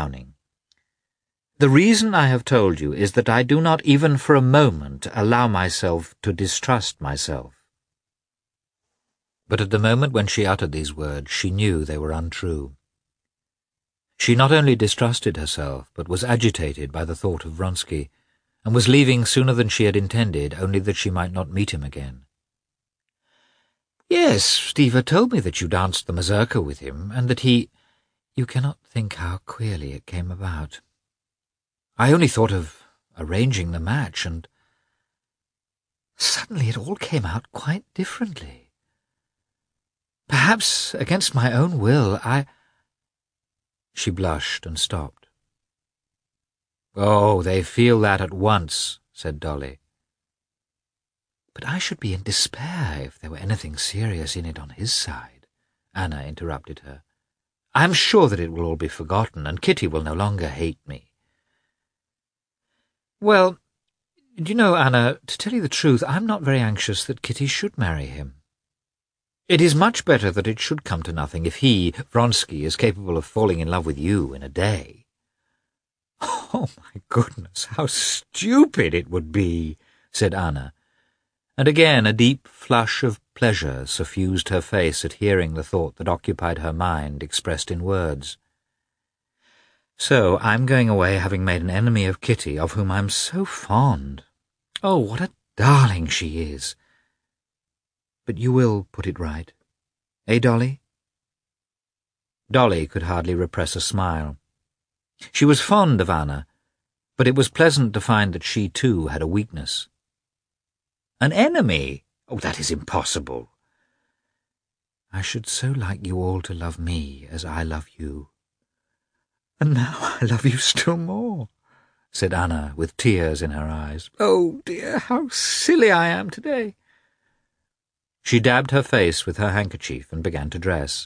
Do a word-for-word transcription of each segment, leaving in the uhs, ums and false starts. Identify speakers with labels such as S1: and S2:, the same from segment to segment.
S1: frowning. "The reason I have told you is that I do not even for a moment allow myself to distrust myself." But at the moment when she uttered these words, she knew they were untrue. She not only distrusted herself, but was agitated by the thought of Vronsky, and was leaving sooner than she had intended, only that she might not meet him again. "Yes, Stiva told me that you danced the mazurka with him, and that he—" "You cannot think how queerly it came about. I only thought of arranging the match, and suddenly it all came out quite differently. Perhaps against my own will, I—" She blushed and stopped. "Oh, they feel that at once," said Dolly. "But I should be in despair if there were anything serious in it on his side," Anna interrupted her. "I am sure that it will all be forgotten, and Kitty will no longer hate me." "Well, do you know, Anna, to tell you the truth, I'm not very anxious that Kitty should marry him. It is much better that it should come to nothing if he, Vronsky, is capable of falling in love with you in a day." "Oh, my goodness, how stupid it would be," said Anna, and again a deep flush of pleasure suffused her face at hearing the thought that occupied her mind expressed in words. "So I'm going away having made an enemy of Kitty, of whom I'm so fond. Oh, what a darling she is! But you will put it right, eh, Dolly?" Dolly could hardly repress a smile. She was fond of Anna, but it was pleasant to find that she too had a weakness. "An enemy? Oh, that is impossible." "I should so like you all to love me as I love you. And now I love you still more," said Anna, with tears in her eyes. "Oh, dear, how silly I am today." She dabbed her face with her handkerchief and began to dress.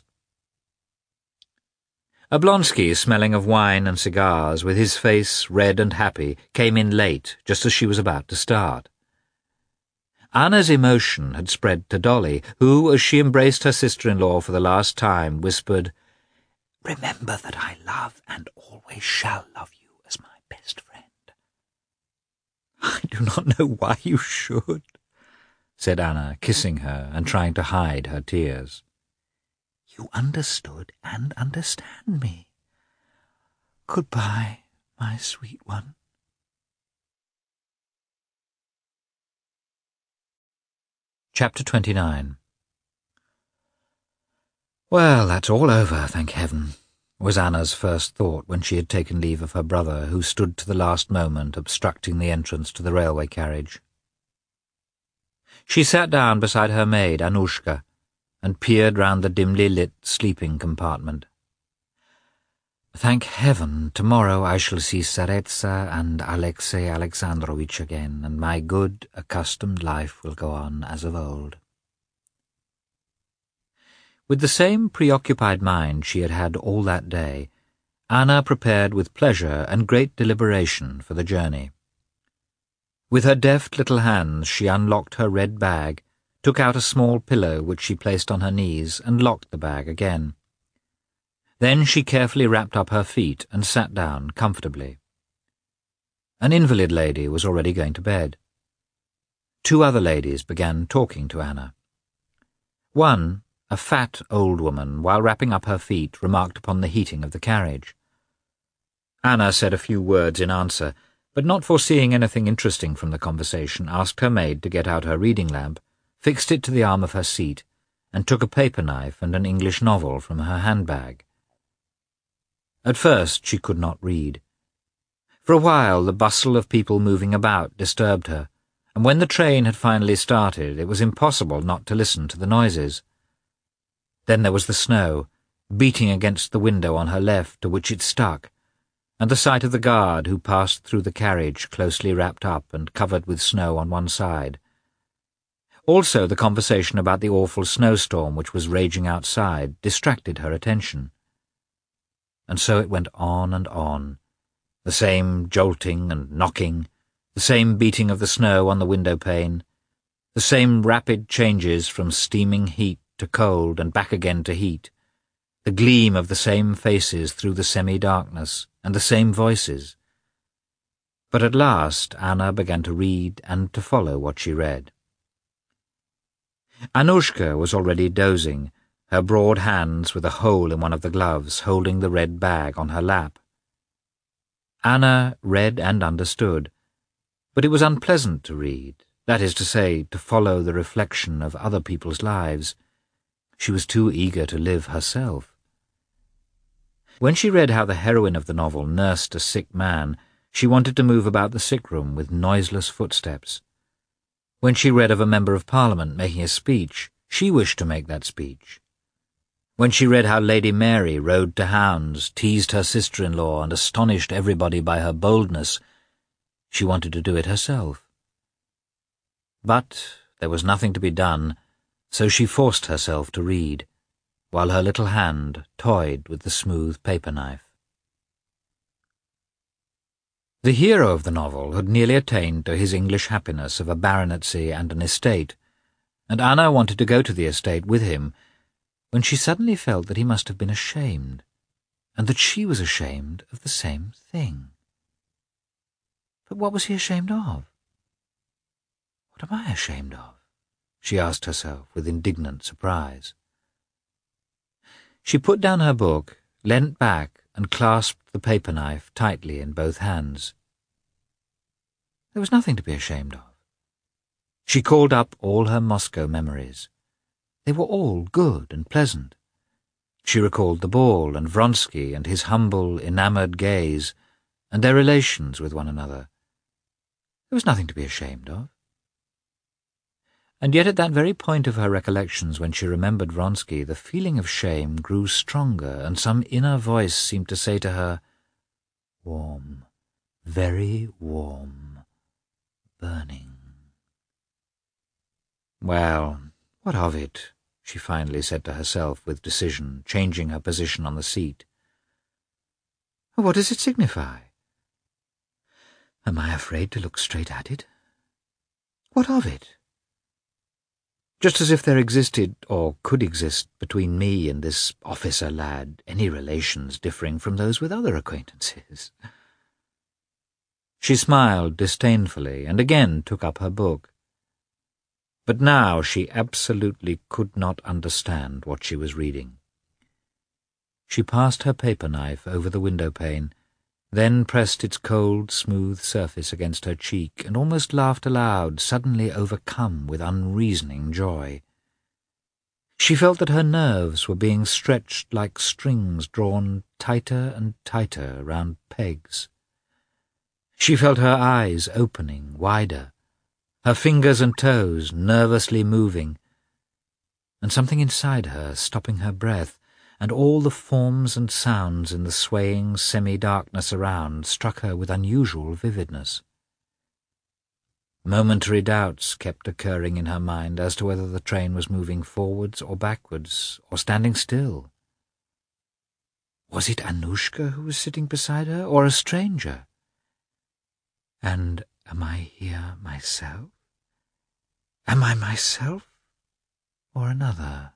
S1: Oblonsky, smelling of wine and cigars, with his face red and happy, came in late, just as she was about to start. Anna's emotion had spread to Dolly, who, as she embraced her sister-in-law for the last time, whispered, "Remember that I love and always shall love you as my best friend." "I do not know why you should," said Anna, kissing her and trying to hide her tears. "You understood and understand me. Goodbye, my sweet one." Chapter twenty-nine. "Well, that's all over, thank heaven," was Anna's first thought when she had taken leave of her brother, who stood to the last moment obstructing the entrance to the railway carriage. She sat down beside her maid, Annushka, and peered round the dimly lit sleeping compartment. "Thank heaven, tomorrow I shall see Tsaritsa and Alexei Alexandrovitch again, and my good, accustomed life will go on as of old." With the same preoccupied mind she had had all that day, Anna prepared with pleasure and great deliberation for the journey. With her deft little hands she unlocked her red bag, took out a small pillow which she placed on her knees, and locked the bag again. Then she carefully wrapped up her feet and sat down comfortably. An invalid lady was already going to bed. Two other ladies began talking to Anna. One, a fat old woman, while wrapping up her feet, remarked upon the heating of the carriage. Anna said a few words in answer, but not foreseeing anything interesting from the conversation, asked her maid to get out her reading lamp, fixed it to the arm of her seat, and took a paper knife and an English novel from her handbag. At first she could not read. For a while the bustle of people moving about disturbed her, and when the train had finally started it was impossible not to listen to the noises. Then there was the snow, beating against the window on her left, to which it stuck, and the sight of the guard who passed through the carriage closely wrapped up and covered with snow on one side. Also the conversation about the awful snowstorm which was raging outside distracted her attention. And so it went on and on, the same jolting and knocking, the same beating of the snow on the window-pane, the same rapid changes from steaming heat to cold and back again to heat, the gleam of the same faces through the semi-darkness, and the same voices. But at last Anna began to read and to follow what she read. Annushka was already dozing, her broad hands with a hole in one of the gloves holding the red bag on her lap. Anna read and understood, but it was unpleasant to read, that is to say, to follow the reflection of other people's lives. She was too eager to live herself. When she read how the heroine of the novel nursed a sick man, she wanted to move about the sick room with noiseless footsteps. When she read of a member of Parliament making a speech, she wished to make that speech. When she read how Lady Mary rode to hounds, teased her sister-in-law, and astonished everybody by her boldness, she wanted to do it herself. But there was nothing to be done, so she forced herself to read, while her little hand toyed with the smooth paper-knife. The hero of the novel had nearly attained to his English happiness of a baronetcy and an estate, and Anna wanted to go to the estate with him, when she suddenly felt that he must have been ashamed, and that she was ashamed of the same thing. But what was he ashamed of? What am I ashamed of? She asked herself with indignant surprise. She put down her book, leant back, and clasped the paper-knife tightly in both hands. There was nothing to be ashamed of. She called up all her Moscow memories. They were all good and pleasant. She recalled the ball and Vronsky and his humble, enamoured gaze, and their relations with one another. There was nothing to be ashamed of. And yet at that very point of her recollections, when she remembered Vronsky, the feeling of shame grew stronger, and some inner voice seemed to say to her, "Warm, very warm, burning." Well, what of it? She finally said to herself with decision, changing her position on the seat. What does it signify? Am I afraid to look straight at it? What of it? Just as if there existed, or could exist, between me and this officer lad any relations differing from those with other acquaintances. She smiled disdainfully and again took up her book. But now she absolutely could not understand what she was reading. She passed her paper-knife over the window-pane, then pressed its cold, smooth surface against her cheek, and almost laughed aloud, suddenly overcome with unreasoning joy. She felt that her nerves were being stretched like strings drawn tighter and tighter round pegs. She felt her eyes opening wider, her fingers and toes nervously moving, and something inside her stopping her breath, and all the forms and sounds in the swaying semi-darkness around struck her with unusual vividness. Momentary doubts kept occurring in her mind as to whether the train was moving forwards or backwards, or standing still. Was it Annushka who was sitting beside her, or a stranger? And am I here myself? Am I myself, or another?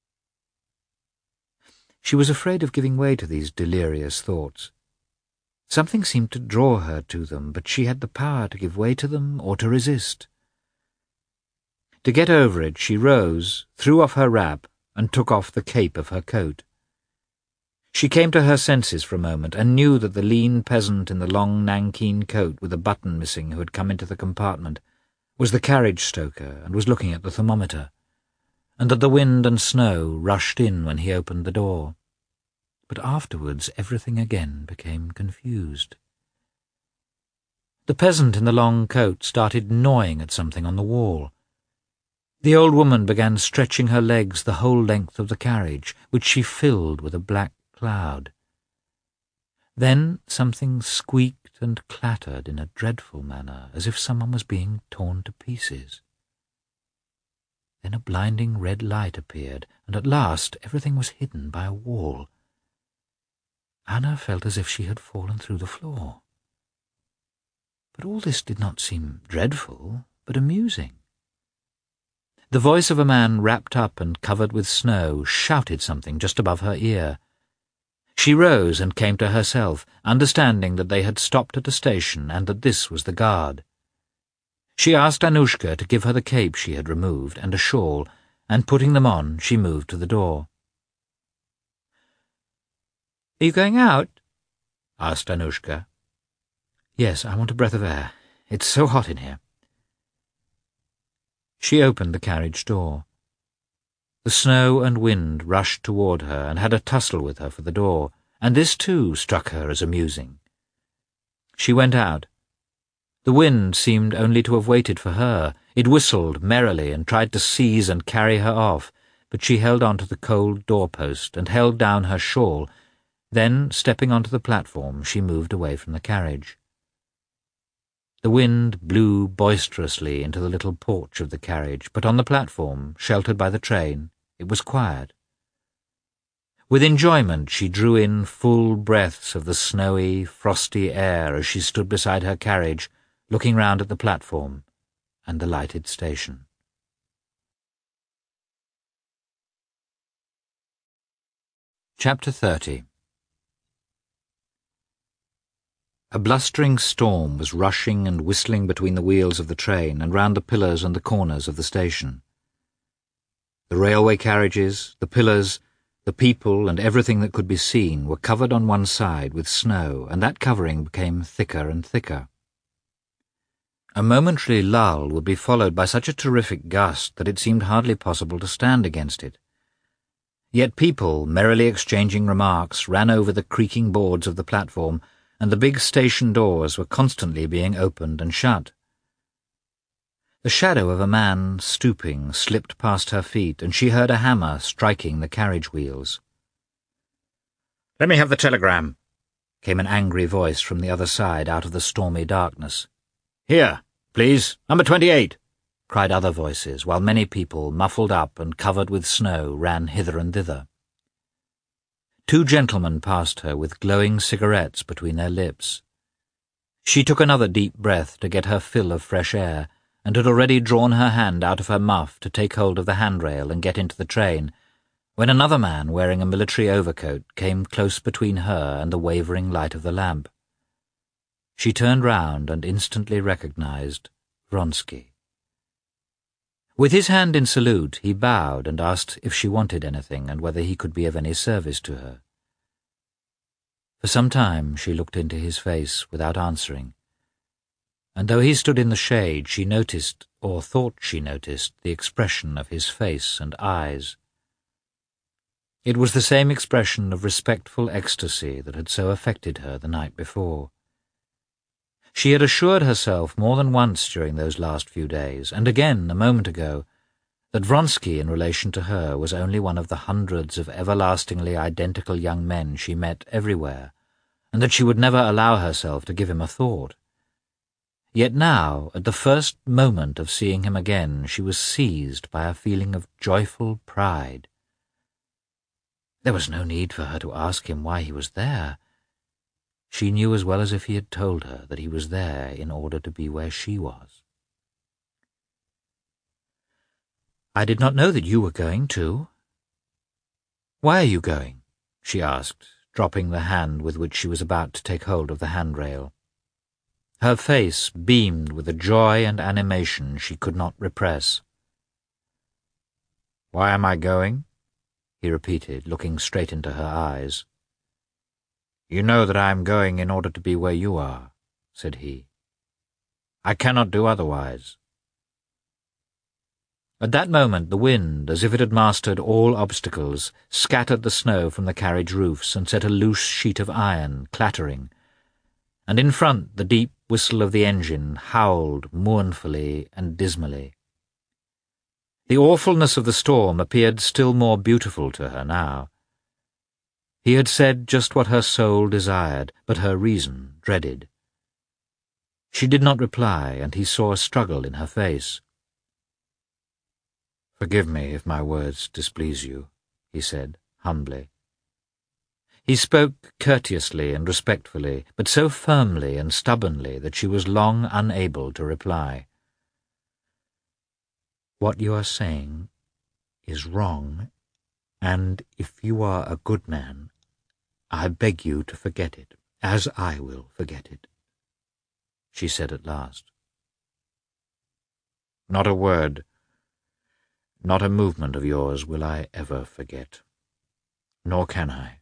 S1: She was afraid of giving way to these delirious thoughts. Something seemed to draw her to them, but she had the power to give way to them or to resist. To get over it, she rose, threw off her wrap, and took off the cape of her coat. She came to her senses for a moment, and knew that the lean peasant in the long nankeen coat with a button missing who had come into the compartment was the carriage-stoker and was looking at the thermometer, and that the wind and snow rushed in when he opened the door. But afterwards everything again became confused. The peasant in the long coat started gnawing at something on the wall. The old woman began stretching her legs the whole length of the carriage, which she filled with a black cloud. Then something squeaked and clattered in a dreadful manner, as if someone was being torn to pieces. Then a blinding red light appeared, and at last everything was hidden by a wall. Anna felt as if she had fallen through the floor. But all this did not seem dreadful, but amusing. The voice of a man wrapped up and covered with snow shouted something just above her ear. She rose and came to herself, understanding that they had stopped at a station and that this was the guard. She asked Anushka to give her the cape she had removed and a shawl, and putting them on, she moved to the door. "Are you going out?" asked Anushka. "Yes, I want a breath of air. It's so hot in here." She opened the carriage door. The snow and wind rushed toward her and had a tussle with her for the door, and this too struck her as amusing. She went out. The wind seemed only to have waited for her. It whistled merrily and tried to seize and carry her off, but she held on to the cold doorpost and held down her shawl. Then, stepping onto the platform, she moved away from the carriage. The wind blew boisterously into the little porch of the carriage, but on the platform, sheltered by the train, it was quiet. With enjoyment she drew in full breaths of the snowy, frosty air as she stood beside her carriage, looking round at the platform and the lighted station. Chapter thirty. A blustering storm was rushing and whistling between the wheels of the train and round the pillars and the corners of the station. The railway carriages, the pillars, the people, and everything that could be seen were covered on one side with snow, and that covering became thicker and thicker. A momentary lull would be followed by such a terrific gust that it seemed hardly possible to stand against it. Yet people, merrily exchanging remarks, ran over the creaking boards of the platform, and the big station doors were constantly being opened and shut. The shadow of a man stooping slipped past her feet, and she heard a hammer striking the carriage wheels. "Let me have the telegram," came an angry voice from the other side out of the stormy darkness. "Here, please, number twenty-eight," cried other voices, while many people, muffled up and covered with snow, ran hither and thither. Two gentlemen passed her with glowing cigarettes between their lips. She took another deep breath to get her fill of fresh air, and had already drawn her hand out of her muff to take hold of the handrail and get into the train, when another man wearing a military overcoat came close between her and the wavering light of the lamp. She turned round and instantly recognized Vronsky. With his hand in salute, he bowed and asked if she wanted anything and whether he could be of any service to her. For some time she looked into his face without answering, and though he stood in the shade, she noticed, or thought she noticed, the expression of his face and eyes. It was the same expression of respectful ecstasy that had so affected her the night before. She had assured herself more than once during those last few days, and again a moment ago, that Vronsky in relation to her was only one of the hundreds of everlastingly identical young men she met everywhere, and that she would never allow herself to give him a thought. Yet now, at the first moment of seeing him again, she was seized by a feeling of joyful pride. There was no need for her to ask him why he was there. She knew as well as if he had told her that he was there in order to be where she was. "I did not know that you were going too." "Why are you going?" she asked, dropping the hand with which she was about to take hold of the handrail. Her face beamed with a joy and animation she could not repress. "Why am I going?" he repeated, looking straight into her eyes. "You know that I am going in order to be where you are," said he. "I cannot do otherwise." At that moment the wind, as if it had mastered all obstacles, scattered the snow from the carriage roofs and set a loose sheet of iron clattering, and in front the deep whistle of the engine howled mournfully and dismally. The awfulness of the storm appeared still more beautiful to her now. He had said just what her soul desired, but her reason dreaded. She did not reply, and he saw a struggle in her face. "Forgive me if my words displease you," he said, humbly. He spoke courteously and respectfully, but so firmly and stubbornly that she was long unable to reply. "What you are saying is wrong, and if you are a good man, "I beg you to forget it, as I will forget it," she said at last. "Not a word, not a movement of yours will I ever forget, nor can I."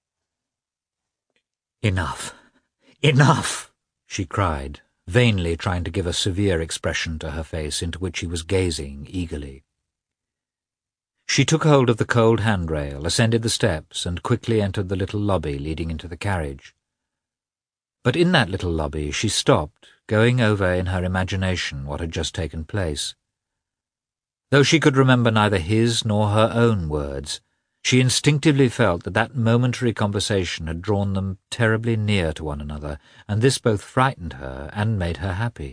S1: "Enough! Enough!" she cried, vainly trying to give a severe expression to her face into which he was gazing eagerly. She took hold of the cold handrail, ascended the steps, and quickly entered the little lobby leading into the carriage. But in that little lobby she stopped, going over in her imagination what had just taken place. Though she could remember neither his nor her own words, she instinctively felt that that momentary conversation had drawn them terribly near to one another, and this both frightened her and made her happy.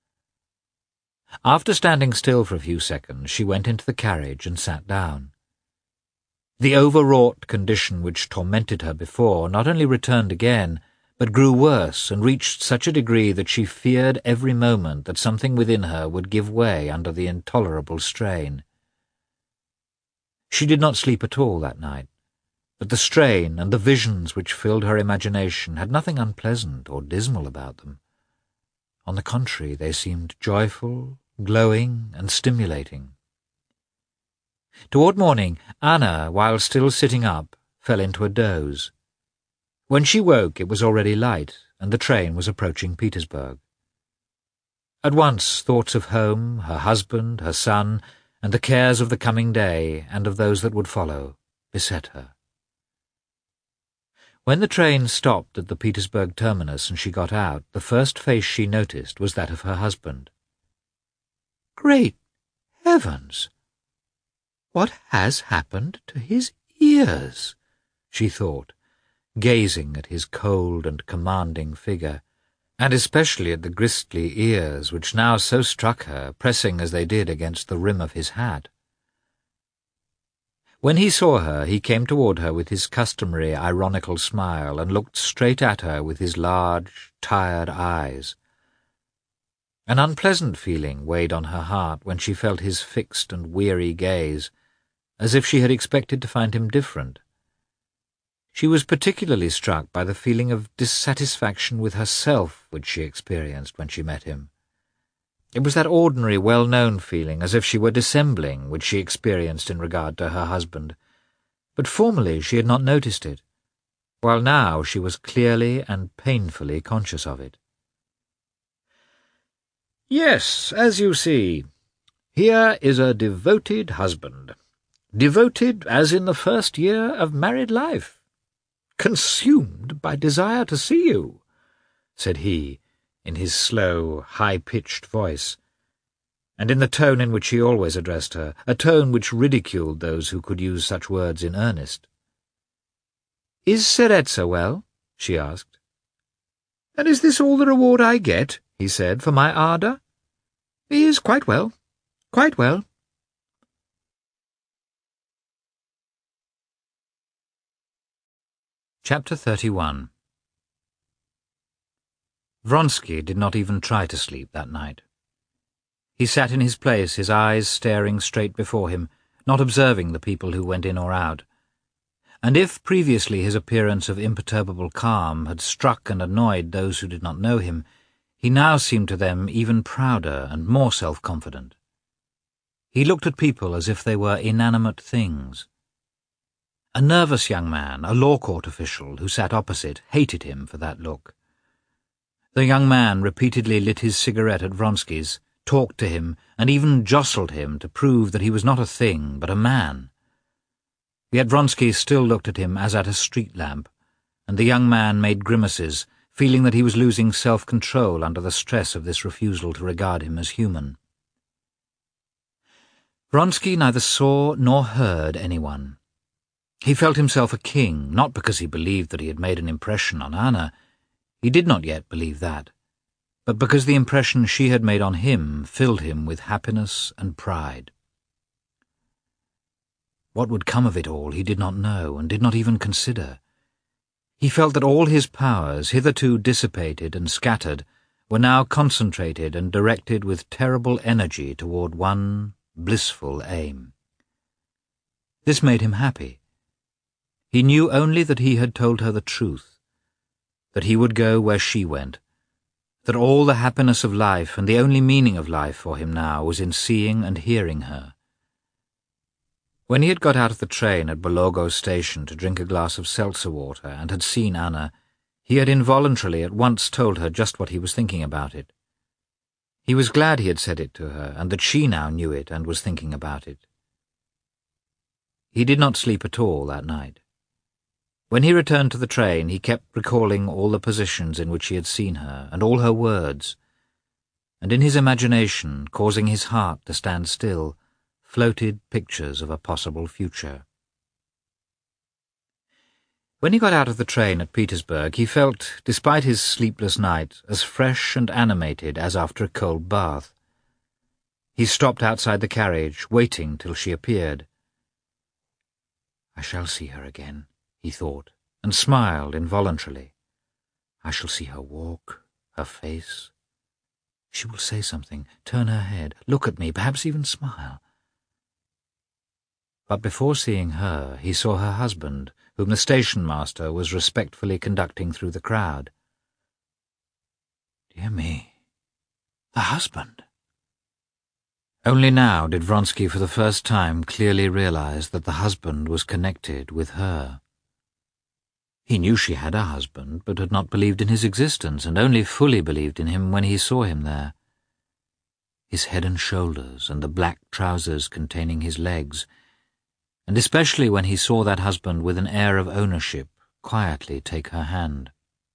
S1: After standing still for a few seconds, she went into the carriage and sat down. The overwrought condition which tormented her before not only returned again, but grew worse and reached such a degree that she feared every moment that something within her would give way under the intolerable strain. She did not sleep at all that night, but the strain and the visions which filled her imagination had nothing unpleasant or dismal about them. On the contrary, they seemed joyful, glowing, and stimulating. Toward morning, Anna, while still sitting up, fell into a doze. When she woke, it was already light, and the train was approaching Petersburg. At once thoughts of home, her husband, her son, and the cares of the coming day, and of those that would follow, beset her. When the train stopped at the Petersburg terminus and she got out, the first face she noticed was that of her husband. "Great heavens! What has happened to his ears?" she thought, gazing at his cold and commanding figure, and especially at the gristly ears which now so struck her, pressing as they did against the rim of his hat. When he saw her, he came toward her with his customary ironical smile and looked straight at her with his large, tired eyes. An unpleasant feeling weighed on her heart when she felt his fixed and weary gaze, as if she had expected to find him different. She was particularly struck by the feeling of dissatisfaction with herself which she experienced when she met him. It was that ordinary, well-known feeling, as if she were dissembling, which she experienced in regard to her husband. But formerly she had not noticed it, while now she was clearly and painfully conscious of it. "Yes, as you see, here is a devoted husband, devoted as in the first year of married life, consumed by desire to see you," said he, in his slow, high-pitched voice, and in the tone in which he always addressed her, a tone which ridiculed those who could use such words in earnest. "Is Tseretsa well?" she asked. "And is this all the reward I get," he said, "for my ardour?" "He is quite well, quite well." Chapter thirty-one. Vronsky did not even try to sleep that night. He sat in his place, his eyes staring straight before him, not observing the people who went in or out. And if previously his appearance of imperturbable calm had struck and annoyed those who did not know him, he now seemed to them even prouder and more self-confident. He looked at people as if they were inanimate things. A nervous young man, a law court official, who sat opposite, hated him for that look. The young man repeatedly lit his cigarette at Vronsky's, talked to him, and even jostled him to prove that he was not a thing, but a man. Yet Vronsky still looked at him as at a street lamp, and the young man made grimaces, feeling that he was losing self-control under the stress of this refusal to regard him as human. Vronsky neither saw nor heard anyone. He felt himself a king, not because he believed that he had made an impression on Anna. He did not yet believe that, but because the impression she had made on him filled him with happiness and pride. What would come of it all he did not know, and did not even consider. He felt that all his powers, hitherto dissipated and scattered, were now concentrated and directed with terrible energy toward one blissful aim. This made him happy. He knew only that he had told her the truth, that he would go where she went, that all the happiness of life and the only meaning of life for him now was in seeing and hearing her. When he had got out of the train at Bologo station to drink a glass of seltzer water and had seen Anna, he had involuntarily at once told her just what he was thinking about it. He was glad he had said it to her, and that she now knew it and was thinking about it. He did not sleep at all that night. When he returned to the train, he kept recalling all the positions in which he had seen her, and all her words, and in his imagination, causing his heart to stand still, floated pictures of a possible future. When he got out of the train at Petersburg, he felt, despite his sleepless night, as fresh and animated as after a cold bath. He stopped outside the carriage, waiting till she appeared. "I shall see her again," he thought, and smiled involuntarily. "I shall see her walk, her face. She will say something, turn her head, look at me, perhaps even smile." But before seeing her, he saw her husband, whom the station-master was respectfully conducting through the crowd. Dear me, the husband! Only now did Vronsky for the first time clearly realize that the husband was connected with her. He knew she had a husband, but had not believed in his existence, and only fully believed in him when he saw him there. His head and shoulders, and the black trousers containing his legs, and especially when he saw that husband with an air of ownership quietly take her hand.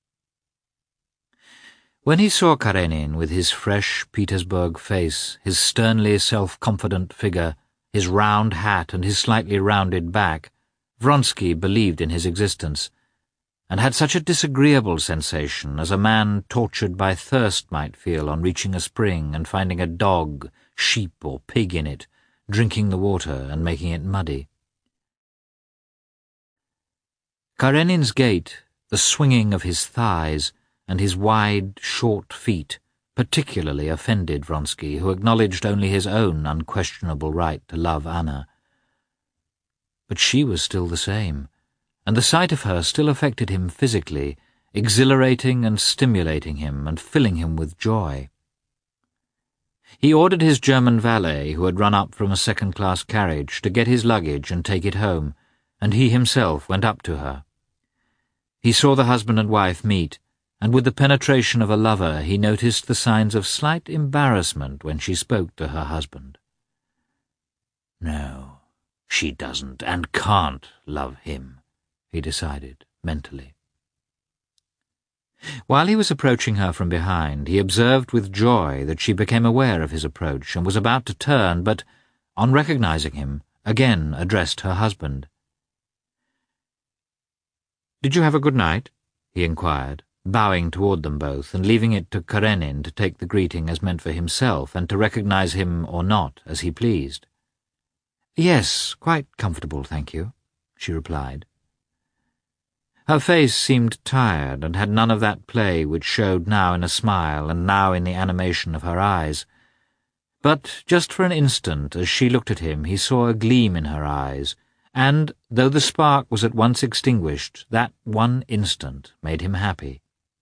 S1: When he saw Karenin with his fresh Petersburg face, his sternly self-confident figure, his round hat and his slightly rounded back, Vronsky believed in his existence, and had such a disagreeable sensation as a man tortured by thirst might feel on reaching a spring and finding a dog, sheep or pig in it, drinking the water and making it muddy. Karenin's gait, the swinging of his thighs, and his wide, short feet particularly offended Vronsky, who acknowledged only his own unquestionable right to love Anna. But she was still the same, and the sight of her still affected him physically, exhilarating and stimulating him and filling him with joy. He ordered his German valet, who had run up from a second-class carriage, to get his luggage and take it home, and he himself went up to her. He saw the husband and wife meet, and with the penetration of a lover he noticed the signs of slight embarrassment when she spoke to her husband. No, she doesn't and can't love him, he decided mentally. While he was approaching her from behind, he observed with joy that she became aware of his approach and was about to turn, but, on recognizing him, again addressed her husband. "Did you have a good night?" he inquired, bowing toward them both and leaving it to Karenin to take the greeting as meant for himself and to recognize him or not as he pleased. "Yes, quite comfortable, thank you," she replied. Her face seemed tired and had none of that play which showed now in a smile and now in the animation of her eyes. But just for an instant, as she looked at him, he saw a gleam in her eyes, and, though the spark was at once extinguished, that one instant made him happy.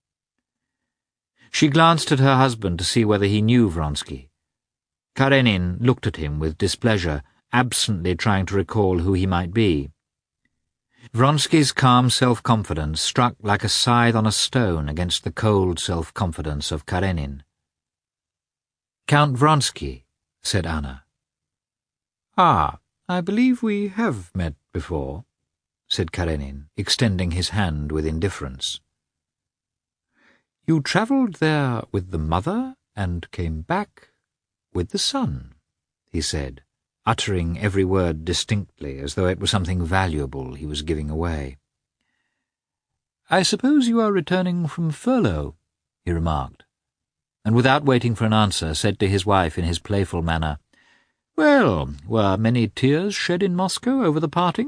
S1: She glanced at her husband to see whether he knew Vronsky. Karenin looked at him with displeasure, absently trying to recall who he might be. Vronsky's calm self-confidence struck like a scythe on a stone against the cold self-confidence of Karenin. "Count Vronsky," said Anna. "Ah, I believe we have met before," said Karenin, extending his hand with indifference. "You travelled there with the mother and came back with the son," he said, uttering every word distinctly as though it were something valuable he was giving away. "I suppose you are returning from furlough," he remarked, and without waiting for an answer said to his wife in his playful manner, "Well, were many tears shed in Moscow over the parting?"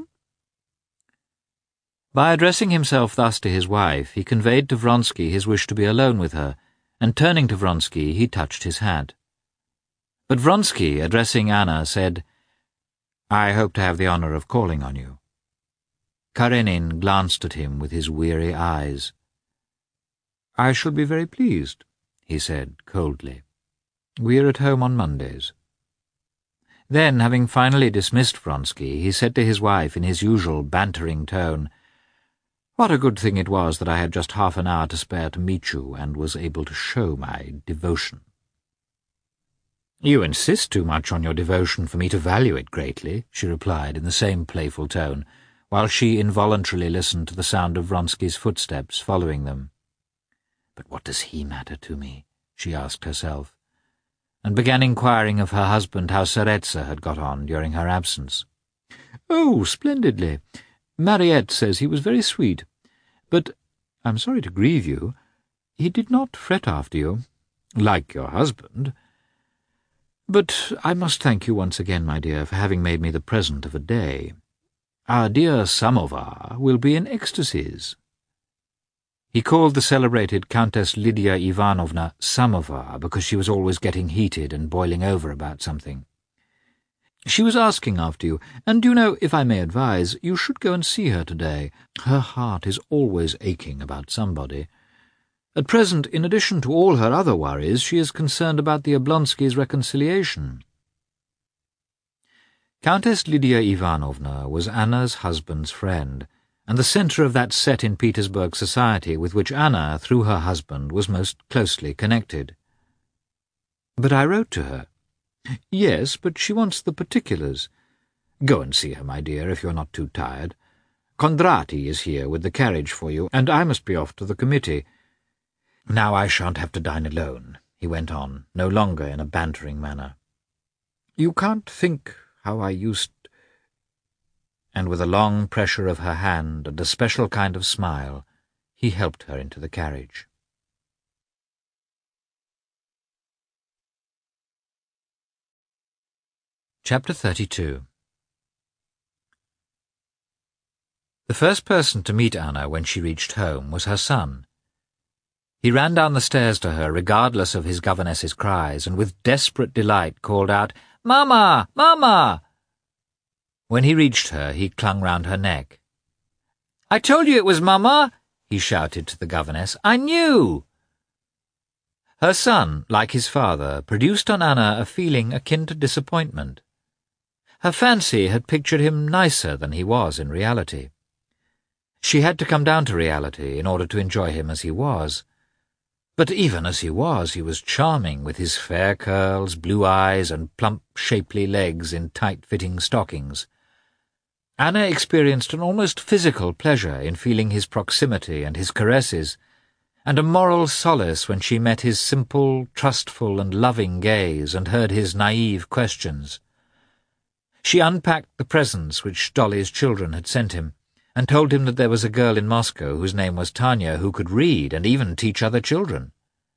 S1: By addressing himself thus to his wife, he conveyed to Vronsky his wish to be alone with her, and turning to Vronsky, he touched his hat. But Vronsky, addressing Anna, said, "I hope to have the honour of calling on you." Karenin glanced at him with his weary eyes. "I shall be very pleased," he said coldly. "We are at home on Mondays." Then, having finally dismissed Vronsky, he said to his wife in his usual bantering tone, "What a good thing it was that I had just half an hour to spare to meet you and was able to show my devotion." "You insist too much on your devotion for me to value it greatly," she replied in the same playful tone, while she involuntarily listened to the sound of Vronsky's footsteps following them. "But what does he matter to me?" she asked herself, and began inquiring of her husband how Tseretsa had got on during her absence. "Oh, splendidly. Mariette says he was very sweet. But, I'm sorry to grieve you, he did not fret after you, like your husband. But I must thank you once again, my dear, for having made me the present of a day. Our dear Samovar will be in ecstasies." He called the celebrated Countess Lydia Ivanovna Samovar because she was always getting heated and boiling over about something. "She was asking after you, and do you know, if I may advise, you should go and see her today. Her heart is always aching about somebody. At present, in addition to all her other worries, she is concerned about the Oblonskys' reconciliation." Countess Lydia Ivanovna was Anna's husband's friend, and the centre of that set in Petersburg society with which Anna, through her husband, was most closely connected. "But I wrote to her." "Yes, but she wants the particulars. Go and see her, my dear, if you're not too tired. Kondraty is here with the carriage for you, and I must be off to the committee. Now I shan't have to dine alone," he went on, no longer in a bantering manner. "You can't think how I used—" And with a long pressure of her hand and a special kind of smile, he helped her into the carriage. Chapter thirty-two. The first person to meet Anna when she reached home was her son. He ran down the stairs to her, regardless of his governess's cries, and with desperate delight called out, "Mama! Mama!" When he reached her, he clung round her neck. "I told you it was Mama!" he shouted to the governess. "I knew!" Her son, like his father, produced on Anna a feeling akin to disappointment. Her fancy had pictured him nicer than he was in reality. She had to come down to reality in order to enjoy him as he was. But even as he was, he was charming, with his fair curls, blue eyes, and plump, shapely legs in tight-fitting stockings. Anna experienced an almost physical pleasure in feeling his proximity and his caresses, and a moral solace when she met his simple, trustful, and loving gaze and heard his naive questions. She unpacked the presents which Dolly's children had sent him, and told him that there was a girl in Moscow whose name was Tanya who could read and even teach other children.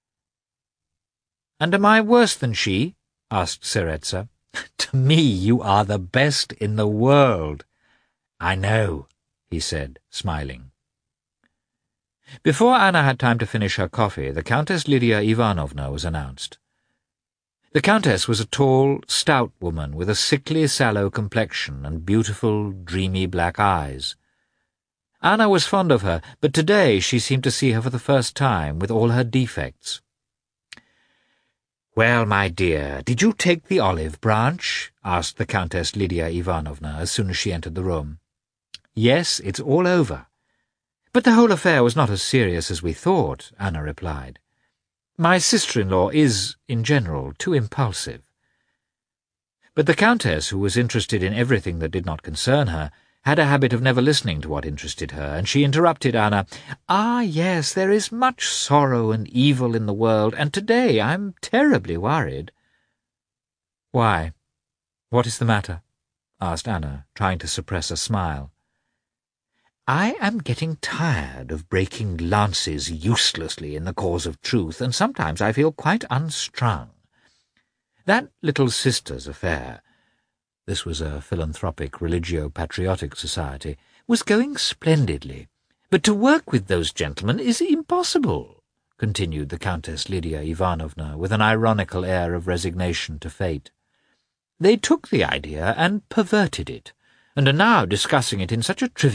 S1: "And am I worse than she?" asked Tseretsa. "To me you are the best in the world." "I know," he said, smiling. Before Anna had time to finish her coffee, the Countess Lydia Ivanovna was announced. The Countess was a tall, stout woman with a sickly, sallow complexion and beautiful, dreamy black eyes. Anna was fond of her, but today she seemed to see her for the first time with all her defects. "Well, my dear, did you take the olive branch?" asked the Countess Lydia Ivanovna as soon as she entered the room. "Yes, it's all over." "But the whole affair was not as serious as we thought," Anna replied. "My sister-in-law is, in general, too impulsive." But the Countess, who was interested in everything that did not concern her, had a habit of never listening to what interested her, and she interrupted Anna. "Ah, yes, there is much sorrow and evil in the world, and today I'm terribly worried." "Why? What is the matter?" asked Anna, trying to suppress a smile. "I am getting tired of breaking lances uselessly in the cause of truth, and sometimes I feel quite unstrung. That Little Sisters affair," this was a philanthropic, religio-patriotic society, "was going splendidly. But to work with those gentlemen is impossible," continued the Countess Lydia Ivanovna, with an ironical air of resignation to fate. "They took the idea and perverted it, and are now discussing it in such a trivial,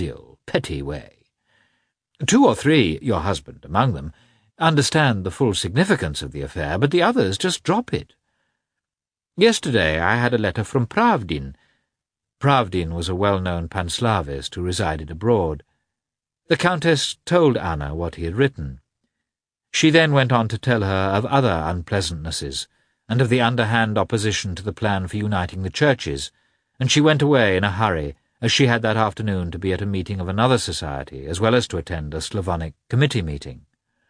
S1: petty way. Two or three, your husband among them, understand the full significance of the affair, but the others just drop it. Yesterday I had a letter from Pravdin. Pravdin was a well-known Panslavist who resided abroad. The Countess told Anna what he had written. She then went on to tell her of other unpleasantnesses, and of the underhand opposition to the plan for uniting the churches, and she went away in a hurry, as she had that afternoon to be at a meeting of another society, as well as to attend a Slavonic committee meeting.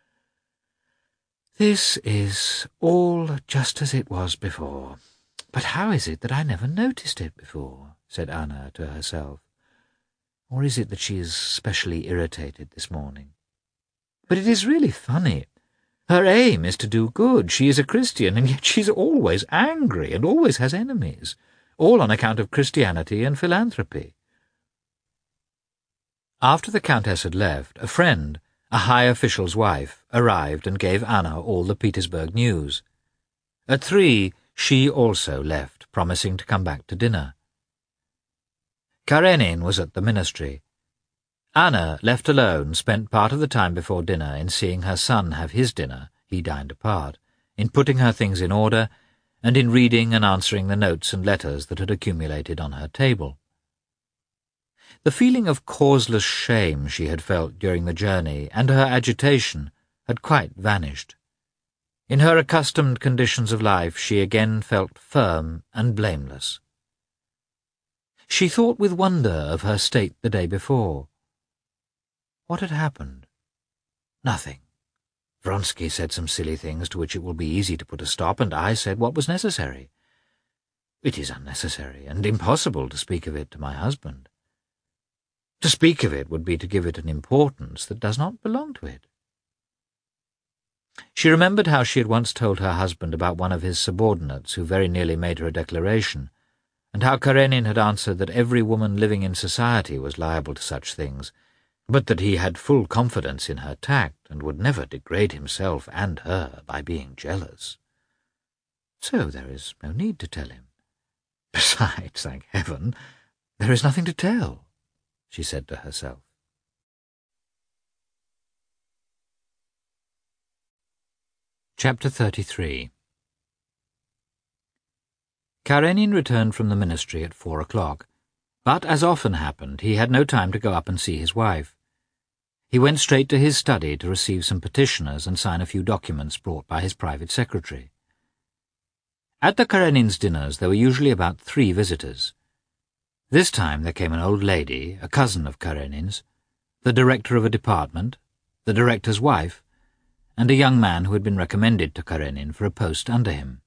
S1: "This is all just as it was before. But how is it that I never noticed it before?" said Anna to herself. "Or is it that she is specially irritated this morning? But it is really funny. Her aim is to do good. She is a Christian, and yet she's always angry and always has enemies, all on account of Christianity and philanthropy." After the Countess had left, a friend, a high official's wife, arrived and gave Anna all the Petersburg news. At three, she also left, promising to come back to dinner. Karenin was at the ministry. Anna, left alone, spent part of the time before dinner in seeing her son have his dinner, he dined apart, in putting her things in order, and in reading and answering the notes and letters that had accumulated on her table. The feeling of causeless shame she had felt during the journey and her agitation had quite vanished. In her accustomed conditions of life she again felt firm and blameless. She thought with wonder of her state the day before. What had happened? Nothing. Vronsky said some silly things to which it will be easy to put a stop, and I said what was necessary. It is unnecessary and impossible to speak of it to my husband. To speak of it would be to give it an importance that does not belong to it. She remembered how she had once told her husband about one of his subordinates who very nearly made her a declaration, and how Karenin had answered that every woman living in society was liable to such things, but that he had full confidence in her tact and would never degrade himself and her by being jealous. So there is no need to tell him. Besides, thank heaven, there is nothing to tell, she said to herself. Chapter thirty-three. Karenin returned from the ministry at four o'clock, but, as often happened, he had no time to go up and see his wife. He went straight to his study to receive some petitioners and sign a few documents brought by his private secretary. At the Karenins' dinners there were usually about three visitors. This time there came an old lady, a cousin of Karenin's, the director of a department, the director's wife, and a young man who had been recommended to Karenin for a post under him.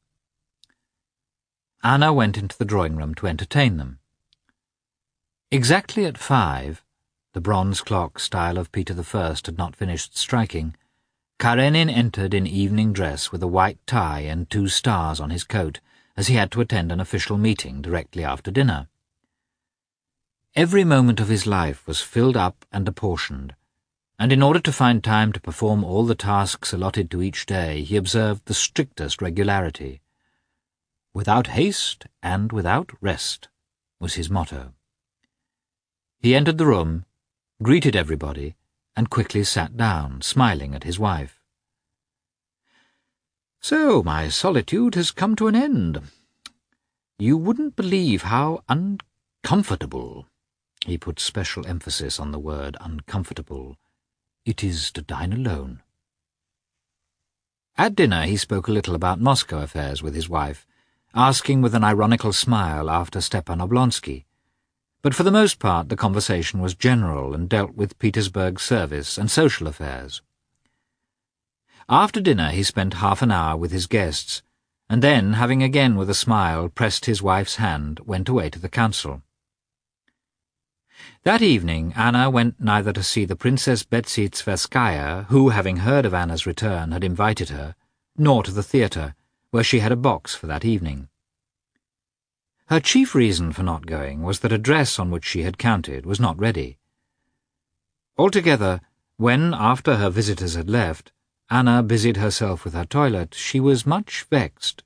S1: Anna went into the drawing-room to entertain them. Exactly at five, the bronze clock style of Peter the First had not finished striking, Karenin entered in evening dress with a white tie and two stars on his coat, as he had to attend an official meeting directly after dinner. Every moment of his life was filled up and apportioned, and in order to find time to perform all the tasks allotted to each day, he observed the strictest regularity. "Without haste and without rest," was his motto. He entered the room, greeted everybody, and quickly sat down, smiling at his wife. "So my solitude has come to an end. You wouldn't believe how uncomfortable," he put special emphasis on the word uncomfortable, "it is to dine alone." At dinner he spoke a little about Moscow affairs with his wife, asking with an ironical smile after Stepan Oblonsky, but for the most part the conversation was general and dealt with Petersburg service and social affairs. After dinner he spent half an hour with his guests, and then, having again with a smile pressed his wife's hand, went away to the council. That evening Anna went neither to see the Princess Betsy Tverskaya, who, having heard of Anna's return, had invited her, nor to the theatre, where she had a box for that evening. Her chief reason for not going was that a dress on which she had counted was not ready. Altogether, when, after her visitors had left, Anna busied herself with her toilet, she was much vexed.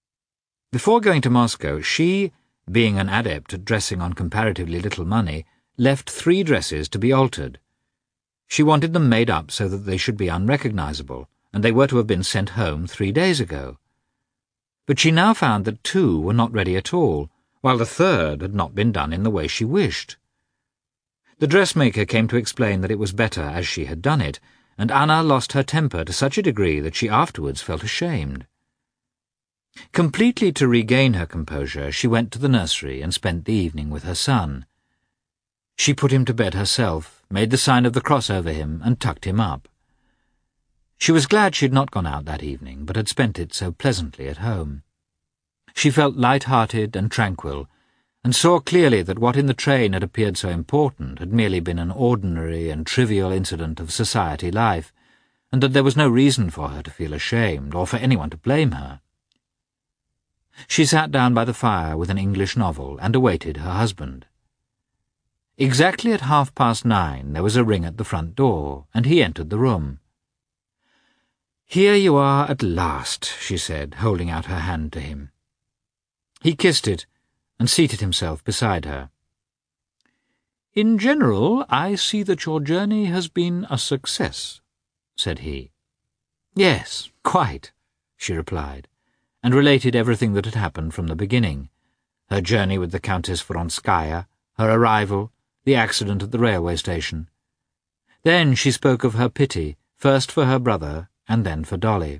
S1: Before going to Moscow, she, being an adept at dressing on comparatively little money, left three dresses to be altered. She wanted them made up so that they should be unrecognizable, and they were to have been sent home three days ago. But she now found that two were not ready at all, while the third had not been done in the way she wished. The dressmaker came to explain that it was better as she had done it, and Anna lost her temper to such a degree that she afterwards felt ashamed. Completely to regain her composure, she went to the nursery and spent the evening with her son. She put him to bed herself, made the sign of the cross over him, and tucked him up. She was glad she had not gone out that evening, but had spent it so pleasantly at home. She felt light-hearted and tranquil, and saw clearly that what in the train had appeared so important had merely been an ordinary and trivial incident of society life, and that there was no reason for her to feel ashamed, or for anyone to blame her. She sat down by the fire with an English novel and awaited her husband. Exactly at half-past nine there was a ring at the front door, and he entered the room. "Here you are at last," she said, holding out her hand to him. He kissed it, and seated himself beside her. "In general, I see that your journey has been a success," said he. "Yes, quite," she replied, and related everything that had happened from the beginning, her journey with the Countess Vronskaya, her arrival, the accident at the railway station. Then she spoke of her pity, first for her brother, and then for Dolly.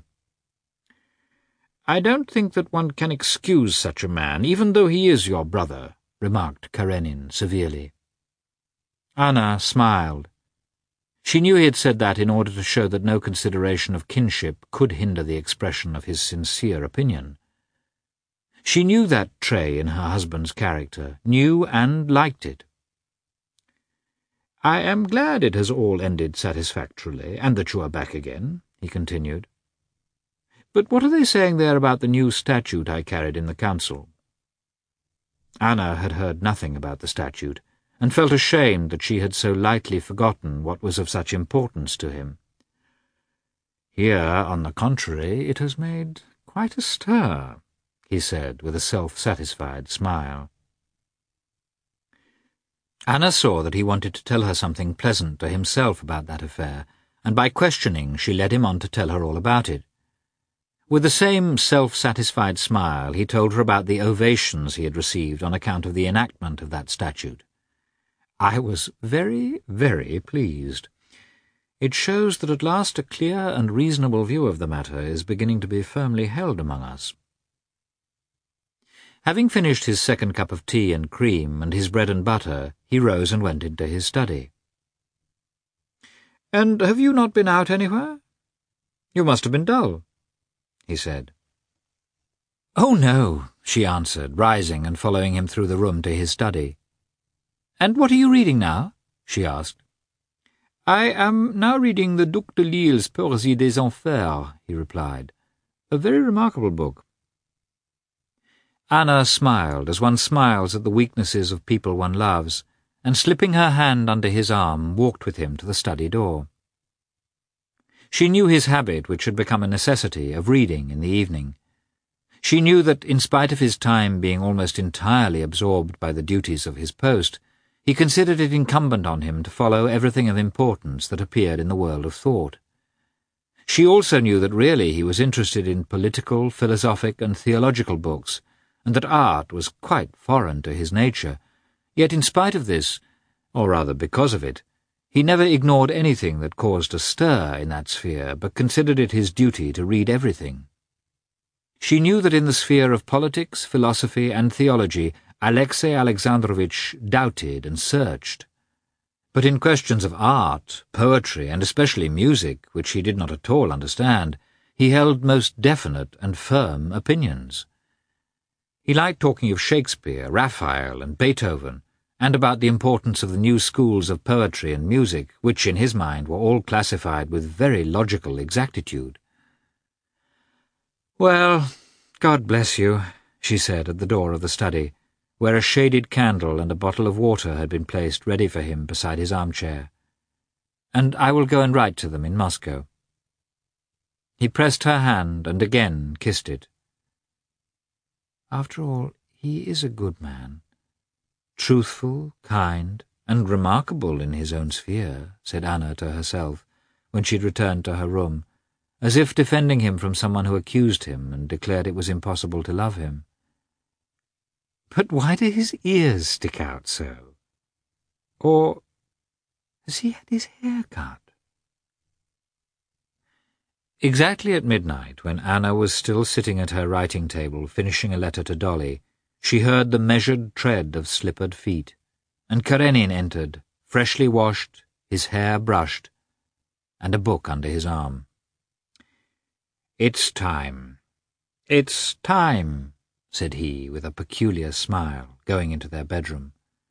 S1: "I don't think that one can excuse such a man, even though he is your brother," remarked Karenin severely. Anna smiled. She knew he had said that in order to show that no consideration of kinship could hinder the expression of his sincere opinion. She knew that trait in her husband's character, knew and liked it. "I am glad it has all ended satisfactorily, and that you are back again," he continued. "But what are they saying there about the new statute I carried in the council?" Anna had heard nothing about the statute, and felt ashamed that she had so lightly forgotten what was of such importance to him. "Here, on the contrary, it has made quite a stir," he said with a self-satisfied smile. Anna saw that he wanted to tell her something pleasant to himself about that affair, and by questioning she led him on to tell her all about it. With the same self-satisfied smile he told her about the ovations he had received on account of the enactment of that statute. "I was very, very pleased. It shows that at last a clear and reasonable view of the matter is beginning to be firmly held among us." Having finished his second cup of tea and cream and his bread and butter, he rose and went into his study. "And have you not been out anywhere? You must have been dull," he said. "Oh, no," she answered, rising and following him through the room to his study. "And what are you reading now?" she asked. "I am now reading the Duc de Lille's Poésie des Enfers," he replied. "A very remarkable book." Anna smiled, as one smiles at the weaknesses of people one loves, and slipping her hand under his arm, walked with him to the study door. She knew his habit, which had become a necessity, of reading in the evening. She knew that, in spite of his time being almost entirely absorbed by the duties of his post, he considered it incumbent on him to follow everything of importance that appeared in the world of thought. She also knew that really he was interested in political, philosophic, and theological books, and that art was quite foreign to his nature. Yet in spite of this, or rather because of it, he never ignored anything that caused a stir in that sphere, but considered it his duty to read everything. She knew that in the sphere of politics, philosophy, and theology, Alexei Alexandrovitch doubted and searched. But in questions of art, poetry, and especially music, which he did not at all understand, he held most definite and firm opinions. He liked talking of Shakespeare, Raphael, and Beethoven, and about the importance of the new schools of poetry and music, which in his mind were all classified with very logical exactitude. "Well, God bless you," she said at the door of the study, where a shaded candle and a bottle of water had been placed ready for him beside his armchair. "And I will go and write to them in Moscow." He pressed her hand and again kissed it. After all, he is a good man, truthful, kind, and remarkable in his own sphere, said Anna to herself, when she had returned to her room, as if defending him from someone who accused him and declared it was impossible to love him. But why do his ears stick out so? Or has he had his hair cut? Exactly at midnight, when Anna was still sitting at her writing table finishing a letter to Dolly, she heard the measured tread of slippered feet, and Karenin entered, freshly washed, his hair brushed, and a book under his arm. "It's time. It's time," said he, with a peculiar smile, going into their bedroom.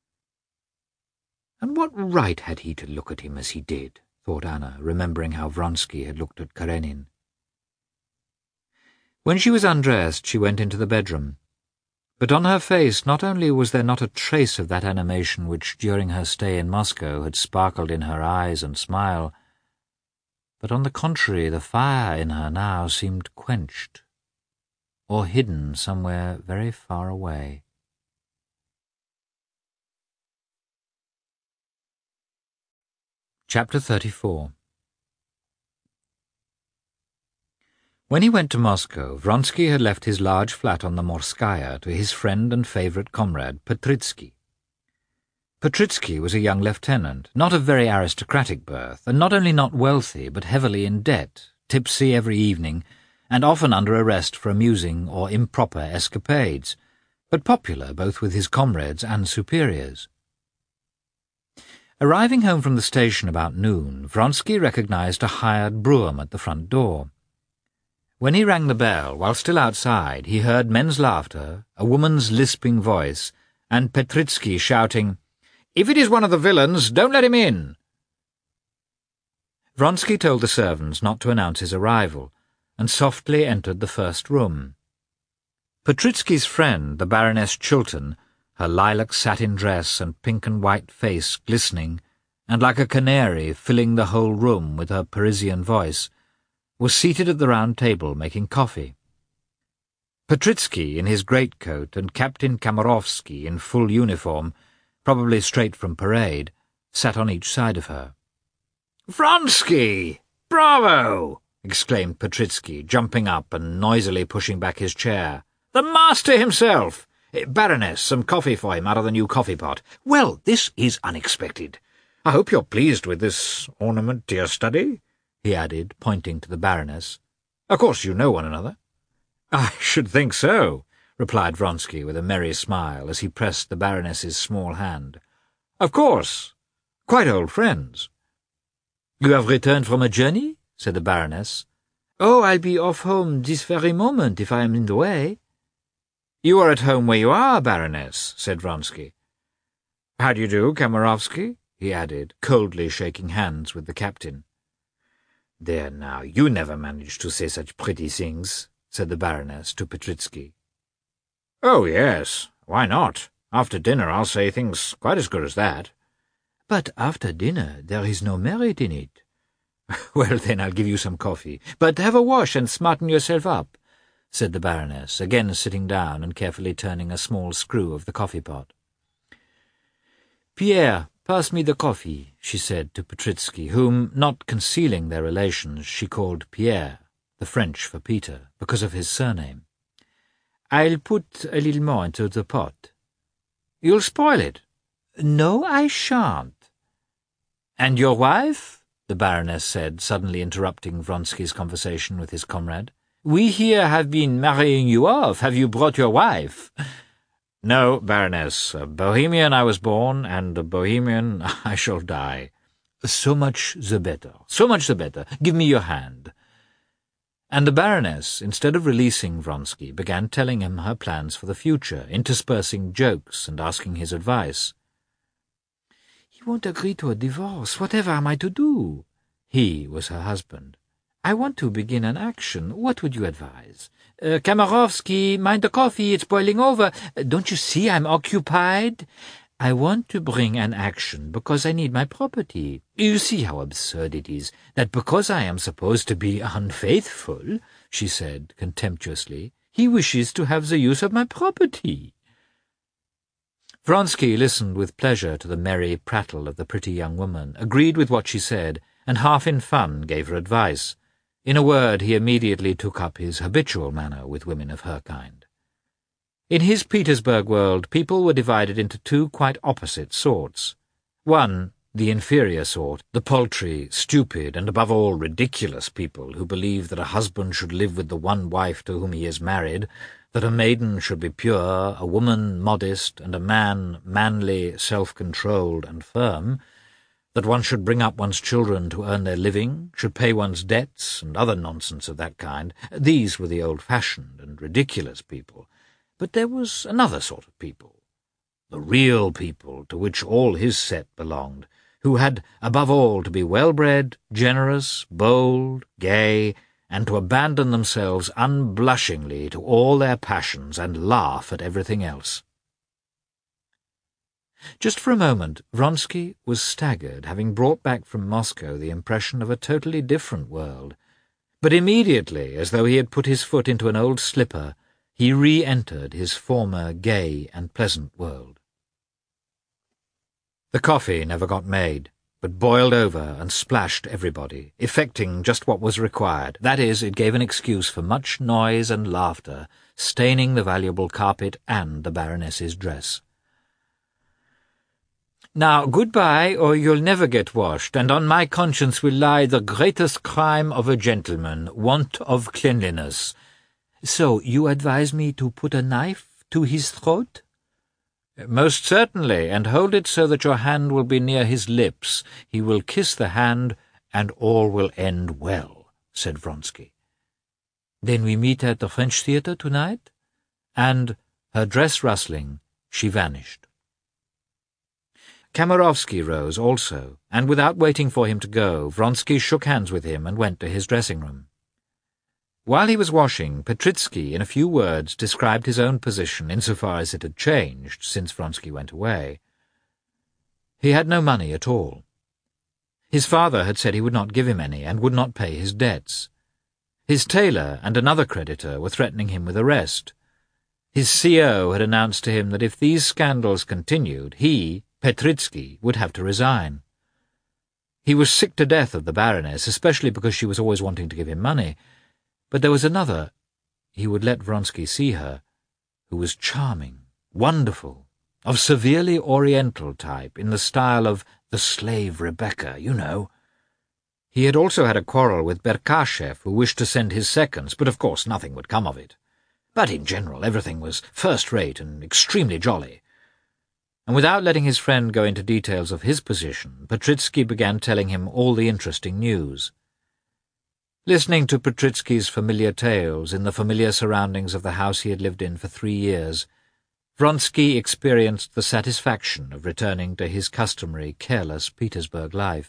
S1: And what right had he to look at him as he did, thought Anna, remembering how Vronsky had looked at Karenin. When she was undressed, she went into the bedroom. But on her face not only was there not a trace of that animation which during her stay in Moscow had sparkled in her eyes and smile, but on the contrary the fire in her now seemed quenched, or hidden somewhere very far away. Chapter thirty-four. When he went to Moscow, Vronsky had left his large flat on the Morskaya to his friend and favourite comrade, Petritsky. Petritsky was a young lieutenant, not of very aristocratic birth, and not only not wealthy, but heavily in debt, tipsy every evening, and often under arrest for amusing or improper escapades, but popular both with his comrades and superiors. Arriving home from the station about noon, Vronsky recognized a hired brougham at the front door. When he rang the bell, while still outside, he heard men's laughter, a woman's lisping voice, and Petritsky shouting, "If it is one of the villains, don't let him in!" Vronsky told the servants not to announce his arrival, and softly entered the first room. Petritsky's friend, the Baroness Chilton, her lilac satin dress and pink and white face glistening, and like a canary filling the whole room with her Parisian voice, was seated at the round table making coffee. Petritsky, in his greatcoat, and Captain Kamerovsky, in full uniform, probably straight from parade, sat on each side of her. "Vronsky! Bravo!" exclaimed Petritsky, jumping up and noisily pushing back his chair. "The master himself! Baroness, some coffee for him out of the new coffee-pot. Well, this is unexpected. I hope you're pleased with this ornament to your study," he added, pointing to the Baroness. "Of course you know one another." "I should think so," replied Vronsky with a merry smile as he pressed the Baroness's small hand. "Of course. Quite old friends." "You have returned from a journey?" said the Baroness. "Oh, I'll be off home this very moment if I am in the way." "You are at home where you are, Baroness," said Vronsky. "How do you do, Kamerovsky?" he added, coldly shaking hands with the captain. "There now, you never managed to say such pretty things," said the Baroness to Petritsky. "Oh, yes. Why not? After dinner I'll say things quite as good as that." "But after dinner there is no merit in it." "Well, then I'll give you some coffee. But have a wash and smarten yourself up," said the Baroness, again sitting down and carefully turning a small screw of the coffee-pot. "Pierre, pass me the coffee," she said to Petritsky, whom, not concealing their relations, she called Pierre, the French for Peter, because of his surname. "I'll put a little more into the pot." "You'll spoil it." "No, I shan't." "And your wife?" the Baroness said, suddenly interrupting Vronsky's conversation with his comrade. "We here have been marrying you off. Have you brought your wife?" "No, Baroness. A Bohemian I was born, and a Bohemian I shall die." "So much the better. So much the better. Give me your hand." And the Baroness, instead of releasing Vronsky, began telling him her plans for the future, interspersing jokes and asking his advice. "He won't agree to a divorce. Whatever am I to do?" He was her husband. "I want to begin an action. What would you advise? Uh, Kamerovsky, mind the coffee, it's boiling over. Uh, don't you see I'm occupied? I want to bring an action because I need my property. You see how absurd it is, that because I am supposed to be unfaithful," she said contemptuously, "he wishes to have the use of my property." Vronsky listened with pleasure to the merry prattle of the pretty young woman, agreed with what she said, and half in fun gave her advice. In a word, he immediately took up his habitual manner with women of her kind. In his Petersburg world, people were divided into two quite opposite sorts. One, the inferior sort, the paltry, stupid, and above all ridiculous people who believe that a husband should live with the one wife to whom he is married, that a maiden should be pure, a woman modest, and a man manly, self-controlled, and firm, that one should bring up one's children to earn their living, should pay one's debts, and other nonsense of that kind. These were the old-fashioned and ridiculous people. But there was another sort of people, the real people to which all his set belonged, who had, above all, to be well-bred, generous, bold, gay, and to abandon themselves unblushingly to all their passions and laugh at everything else. Just for a moment, Vronsky was staggered, having brought back from Moscow the impression of a totally different world. But immediately, as though he had put his foot into an old slipper, he re-entered his former gay and pleasant world. The coffee never got made, but boiled over and splashed everybody, effecting just what was required. That is, it gave an excuse for much noise and laughter, staining the valuable carpet and the Baroness's dress. "Now, good-bye, or you'll never get washed, and on my conscience will lie the greatest crime of a gentleman, want of cleanliness. So, you advise me to put a knife to his throat?" "Most certainly, and hold it so that your hand will be near his lips. He will kiss the hand, and all will end well," said Vronsky. "Then we meet at the French theatre tonight?" And, her dress rustling, she vanished. Kamerovsky rose also, and without waiting for him to go, Vronsky shook hands with him and went to his dressing-room. While he was washing, Petritsky, in a few words, described his own position insofar as it had changed since Vronsky went away. He had no money at all. His father had said he would not give him any and would not pay his debts. His tailor and another creditor were threatening him with arrest. His C O had announced to him that if these scandals continued, he, Petritsky, would have to resign. He was sick to death of the Baroness, especially because she was always wanting to give him money. But there was another, he would let Vronsky see her, who was charming, wonderful, of severely oriental type, in the style of the slave Rebecca, you know. He had also had a quarrel with Berkashev, who wished to send his seconds, but of course nothing would come of it. But in general everything was first-rate and extremely jolly. And without letting his friend go into details of his position, Petritsky began telling him all the interesting news. Listening to Petritsky's familiar tales in the familiar surroundings of the house he had lived in for three years, Vronsky experienced the satisfaction of returning to his customary careless Petersburg life.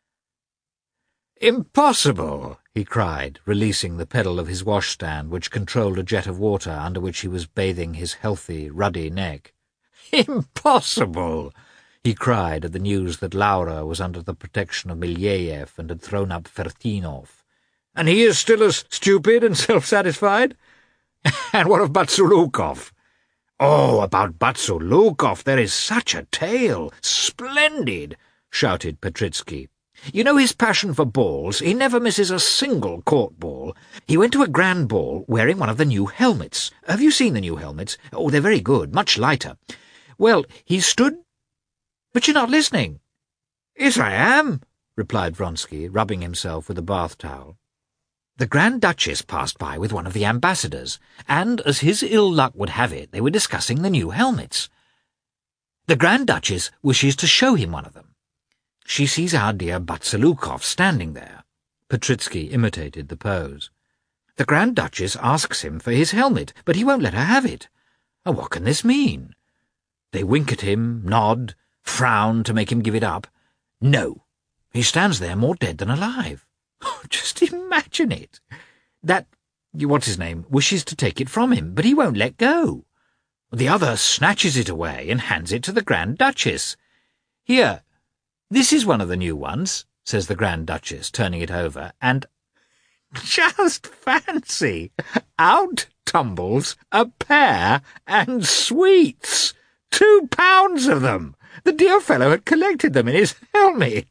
S1: "Impossible!" he cried, releasing the pedal of his washstand, which controlled a jet of water under which he was bathing his healthy, ruddy neck. "Impossible!" he cried at the news that Laura was under the protection of Milyeyev and had thrown up Fertinov. "And he is still as stupid and self-satisfied? And what of Batsulukov?" "Oh, about Batsulukov there is such a tale! Splendid!" shouted Petritsky. "You know his passion for balls. He never misses a single court ball. He went to a grand ball wearing one of the new helmets. Have you seen the new helmets? Oh, they're very good, much lighter. Well, he stood... But you're not listening." "Yes, I am," replied Vronsky, rubbing himself with a bath-towel. "The Grand Duchess passed by with one of the ambassadors, and, as his ill luck would have it, they were discussing the new helmets. The Grand Duchess wishes to show him one of them. She sees our dear Batsulukov standing there." Petritsky imitated the pose. "The Grand Duchess asks him for his helmet, but he won't let her have it. Oh, what can this mean? They wink at him, nod, frown to make him give it up. No, he stands there more dead than alive. Just imagine it. That, what's his name, wishes to take it from him, but he won't let go. The other snatches it away and hands it to the Grand Duchess. 'Here, this is one of the new ones,' says the Grand Duchess, turning it over, and just fancy, out tumbles a pear and sweets. Two pounds of them! The dear fellow had collected them in his helmet!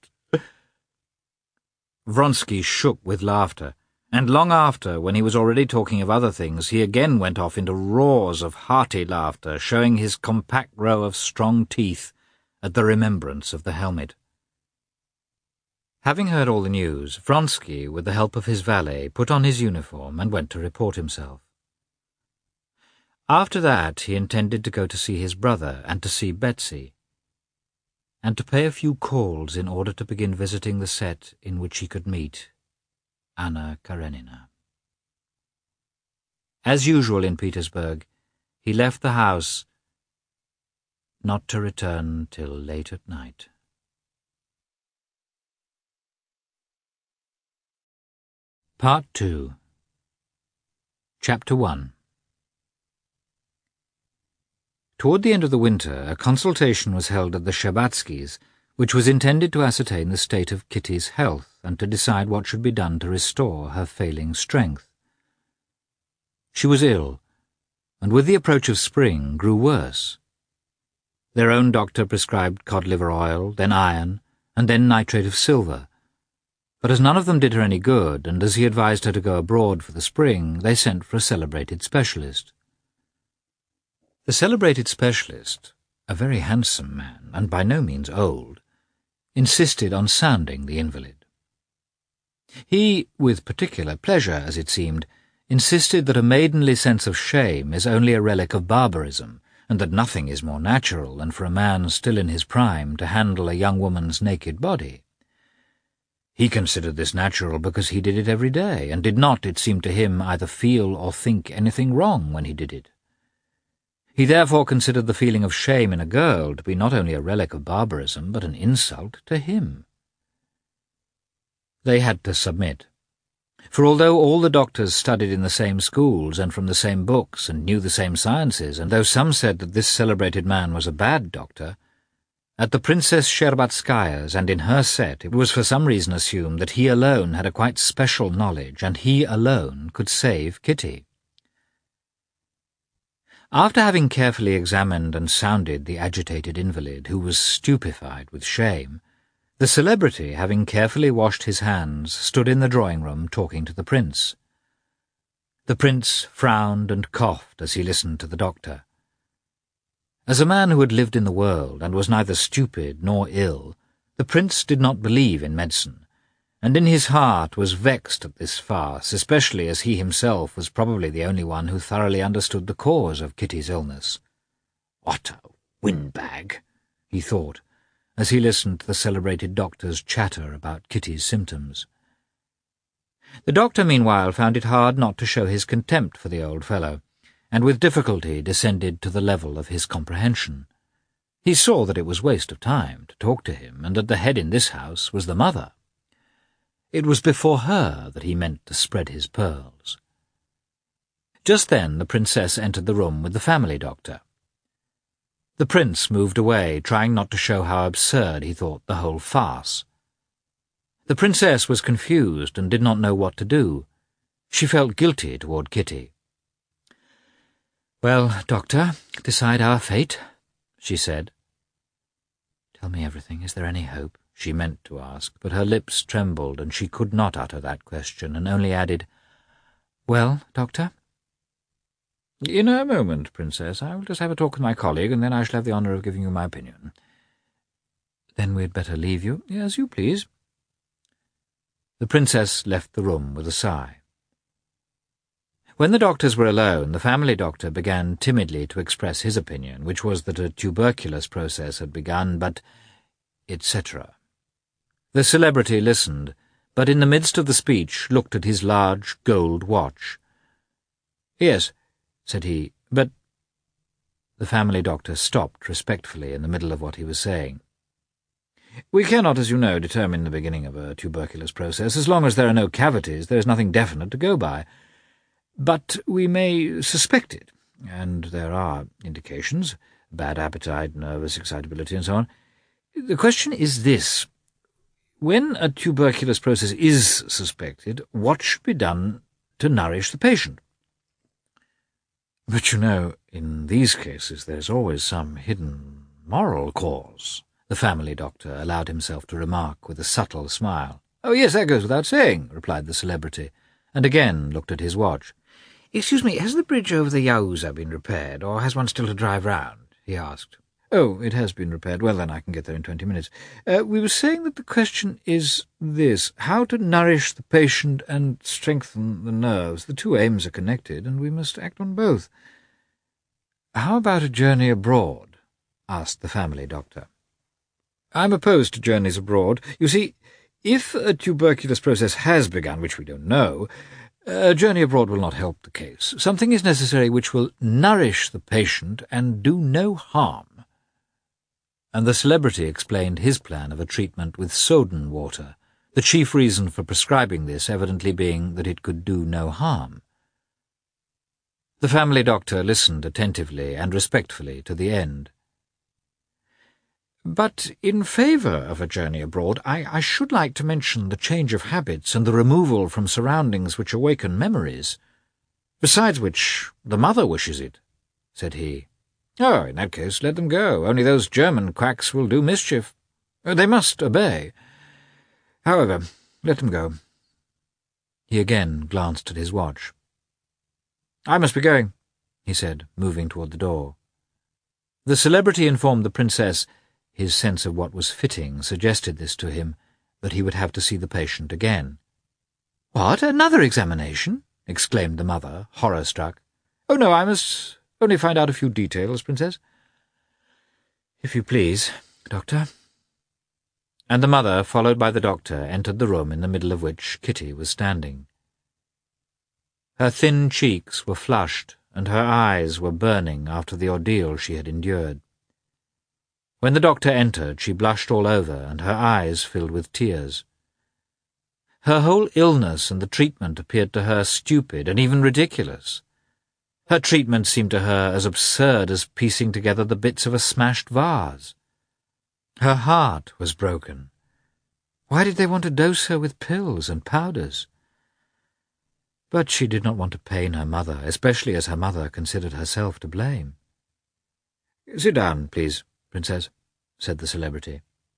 S1: Vronsky shook with laughter, and long after, when he was already talking of other things, he again went off into roars of hearty laughter, showing his compact row of strong teeth at the remembrance of the helmet. Having heard all the news, Vronsky, with the help of his valet, put on his uniform and went to report himself. After that he intended to go to see his brother and to see Betsy, and to pay a few calls in order to begin visiting the set in which he could meet Anna Karenina. As usual in Petersburg, he left the house, not to return till late at night. Part two. Chapter one. Toward the end of the winter, a consultation was held at the Shtcherbatskys', which was intended to ascertain the state of Kitty's health and to decide what should be done to restore her failing strength. She was ill, and with the approach of spring grew worse. Their own doctor prescribed cod-liver oil, then iron, and then nitrate of silver. But as none of them did her any good, and as he advised her to go abroad for the spring, they sent for a celebrated specialist. The celebrated specialist, a very handsome man, and by no means old, insisted on sounding the invalid. He, with particular pleasure, as it seemed, insisted that a maidenly sense of shame is only a relic of barbarism, and that nothing is more natural than for a man still in his prime to handle a young woman's naked body. He considered this natural because he did it every day, and did not, it seemed to him, either feel or think anything wrong when he did it. He therefore considered the feeling of shame in a girl to be not only a relic of barbarism, but an insult to him. They had to submit. For although all the doctors studied in the same schools and from the same books and knew the same sciences, and though some said that this celebrated man was a bad doctor, at the Princess Shtcherbatskaya's and in her set it was for some reason assumed that he alone had a quite special knowledge, and he alone could save Kitty. After having carefully examined and sounded the agitated invalid, who was stupefied with shame, the celebrity, having carefully washed his hands, stood in the drawing-room talking to the prince. The prince frowned and coughed as he listened to the doctor. As a man who had lived in the world and was neither stupid nor ill, the prince did not believe in medicine, and in his heart was vexed at this farce, especially as he himself was probably the only one who thoroughly understood the cause of Kitty's illness. "What a windbag," he thought, as he listened to the celebrated doctor's chatter about Kitty's symptoms. The doctor, meanwhile, found it hard not to show his contempt for the old fellow, and with difficulty descended to the level of his comprehension. He saw that it was waste of time to talk to him, and that the head in this house was the mother. It was before her that he meant to spread his pearls. Just then the princess entered the room with the family doctor. The prince moved away, trying not to show how absurd he thought the whole farce. The princess was confused and did not know what to do. She felt guilty toward Kitty. "Well, doctor, decide our fate," she said. "Tell me everything. Is there any hope?" she meant to ask, but her lips trembled, and she could not utter that question, and only added, "Well, doctor?" "In a moment, princess. I will just have a talk with my colleague, and then I shall have the honour of giving you my opinion." "Then we had better leave you?" "As you please." The princess left the room with a sigh. When the doctors were alone, the family doctor began timidly to express his opinion, which was that a tuberculous process had begun, but et cetera. The celebrity listened, but in the midst of the speech looked at his large gold watch. "Yes," said he, "but—" The family doctor stopped respectfully in the middle of what he was saying. "We cannot, as you know, determine the beginning of a tuberculous process. As long as there are no cavities, there is nothing definite to go by. But we may suspect it, and there are indications, bad appetite, nervous excitability, and so on. The question is this. When a tuberculous process is suspected, what should be done to nourish the patient?" But you know, in these cases there's always some hidden moral cause, the family doctor allowed himself to remark with a subtle smile. "Oh, yes, that goes without saying," replied the celebrity, and again looked at his watch. "Excuse me, has the bridge over the Yauza been repaired, or has one still to drive round?" he asked. "Oh, it has been repaired. Well, then I can get there in twenty minutes. Uh, we were saying that the question is this, how to nourish the patient and strengthen the nerves. The two aims are connected, and we must act on both." "How about a journey abroad?" asked the family doctor. "I'm opposed to journeys abroad. You see, if a tuberculous process has begun, which we don't know, a journey abroad will not help the case. Something is necessary which will nourish the patient and do no harm." And the celebrity explained his plan of a treatment with Soden water, the chief reason for prescribing this evidently being that it could do no harm. The family doctor listened attentively and respectfully to the end. "But in favour of a journey abroad, I, I should like to mention the change of habits and the removal from surroundings which awaken memories. Besides which, the mother wishes it," said he. "Oh, in that case, let them go. Only those German quacks will do mischief. They must obey. However, let them go." He again glanced at his watch. "I must be going," he said, moving toward the door. The celebrity informed the princess, his sense of what was fitting suggested this to him, that he would have to see the patient again. "What, another examination?" exclaimed the mother, horror-struck. "Oh, no, I must only find out a few details, Princess." "If you please, Doctor." And the mother, followed by the doctor, entered the room in the middle of which Kitty was standing. Her thin cheeks were flushed, and her eyes were burning after the ordeal she had endured. When the doctor entered, she blushed all over, and her eyes filled with tears. Her whole illness and the treatment appeared to her stupid and even ridiculous. Her treatment seemed to her as absurd as piecing together the bits of a smashed vase. Her heart was broken. Why did they want to dose her with pills and powders? But she did not want to pain her mother, especially as her mother considered herself to blame. "Sit down, please, Princess," said the celebrity.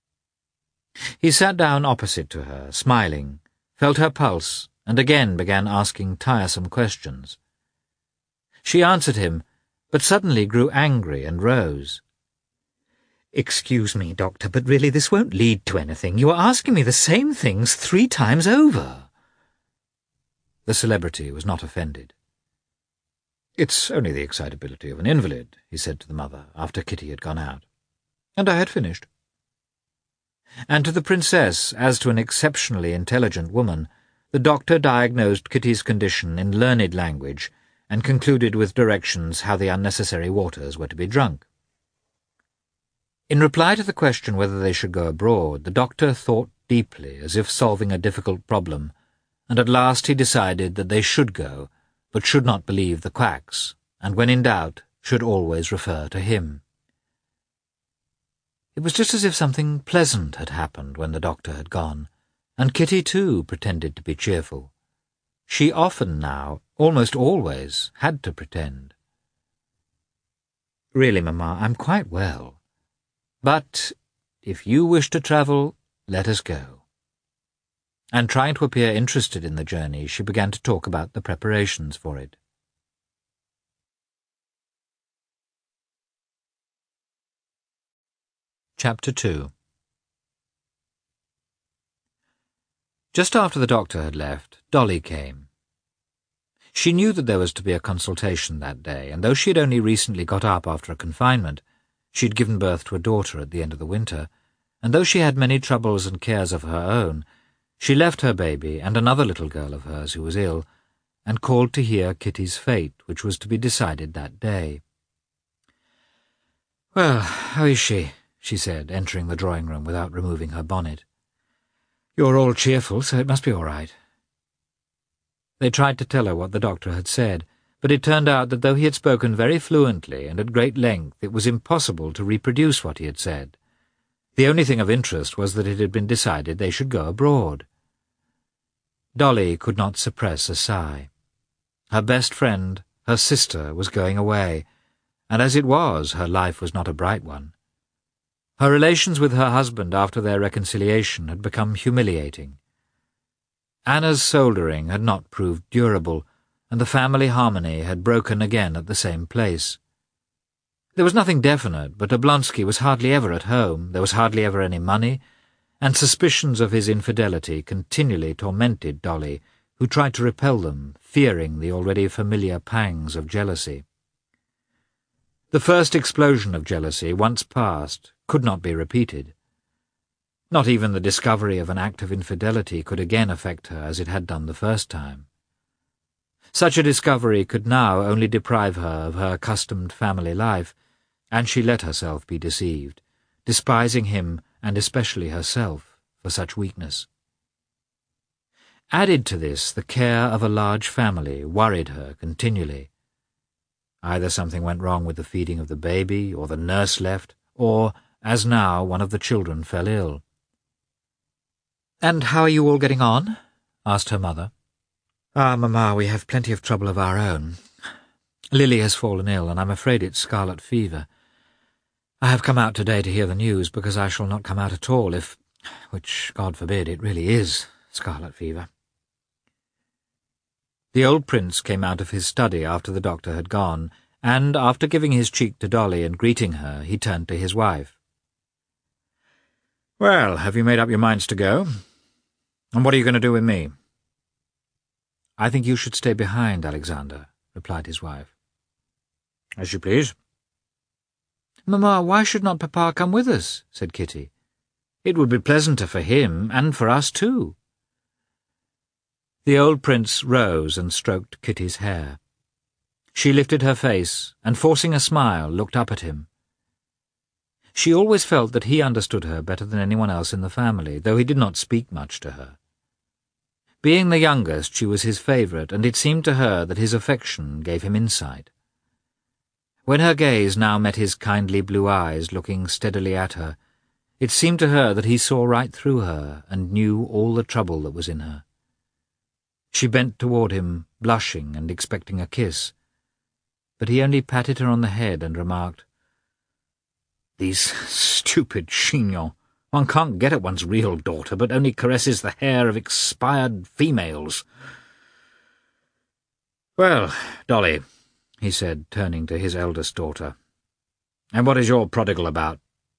S1: He sat down opposite to her, smiling, felt her pulse, and again began asking tiresome questions. She answered him, but suddenly grew angry and rose. "Excuse me, Doctor, but really this won't lead to anything. You are asking me the same things three times over." The celebrity was not offended. "It's only the excitability of an invalid," he said to the mother, after Kitty had gone out. And I had finished. And to the princess, as to an exceptionally intelligent woman, the doctor diagnosed Kitty's condition in learned language and concluded with directions how the unnecessary waters were to be drunk. In reply to the question whether they should go abroad, the doctor thought deeply, as if solving a difficult problem, and at last he decided that they should go, but should not believe the quacks, and when in doubt should always refer to him. It was just as if something pleasant had happened when the doctor had gone, and Kitty, too, pretended to be cheerful. She often now, almost always, had to pretend. "Really, Mamma, I'm quite well. But if you wish to travel, let us go." And trying to appear interested in the journey, she began to talk about the preparations for it. Chapter two. Just after the doctor had left, Dolly came. She knew that there was to be a consultation that day, and though she had only recently got up after a confinement, she had given birth to a daughter at the end of the winter, and though she had many troubles and cares of her own, she left her baby and another little girl of hers who was ill, and called to hear Kitty's fate, which was to be decided that day. "Well, how is she?" she said, entering the drawing-room without removing her bonnet. "You're all cheerful, so it must be all right." They tried to tell her what the doctor had said, but it turned out that though he had spoken very fluently and at great length, it was impossible to reproduce what he had said. The only thing of interest was that it had been decided they should go abroad. Dolly could not suppress a sigh. Her best friend, Her sister was going away, and as it was, her life was not a bright one. Her relations with her husband after their reconciliation had become humiliating. Anna's soldering had not proved durable, and the family harmony had broken again at the same place. There was nothing definite, but Oblonsky was hardly ever at home, there was hardly ever any money, and suspicions of his infidelity continually tormented Dolly, who tried to repel them, fearing the already familiar pangs of jealousy. The first explosion of jealousy, once past, could not be repeated. Not even the discovery of an act of infidelity could again affect her as it had done the first time. Such a discovery could now only deprive her of her accustomed family life, and she let herself be deceived, despising him and especially herself for such weakness. Added to this, the care of a large family worried her continually. Either something went wrong with the feeding of the baby, or the nurse left, or, as now, one of the children fell ill. "And how are you all getting on?" asked her mother. "Ah, Mamma, we have plenty of trouble of our own. Lily has fallen ill, and I'm afraid it's scarlet fever. I have come out today to hear the news, because I shall not come out at all if, which God forbid, it really is scarlet fever." The old prince came out of his study after the doctor had gone, and, after giving his cheek to Dolly and greeting her, he turned to his wife. "Well, have you made up your minds to go? And what are you going to do with me?" "I think you should stay behind, Alexander," replied his wife. "As you please." "Mamma, why should not Papa come with us?" said Kitty. "It would be pleasanter for him, and for us too." The old prince rose and stroked Kitty's hair. She lifted her face, and forcing a smile, looked up at him. She always felt that he understood her better than anyone else in the family, though he did not speak much to her. Being the youngest, she was his favourite, and it seemed to her that his affection gave him insight. When her gaze now met his kindly blue eyes looking steadily at her, it seemed to her that he saw right through her and knew all the trouble that was in her. She bent toward him, blushing and expecting a kiss, but he only patted her on the head and remarked, "These stupid chignons. One can't get at one's real daughter, but only caresses the hair of expired females." "Well, Dolly," he said, turning to his eldest daughter, "and what is your prodigal about?"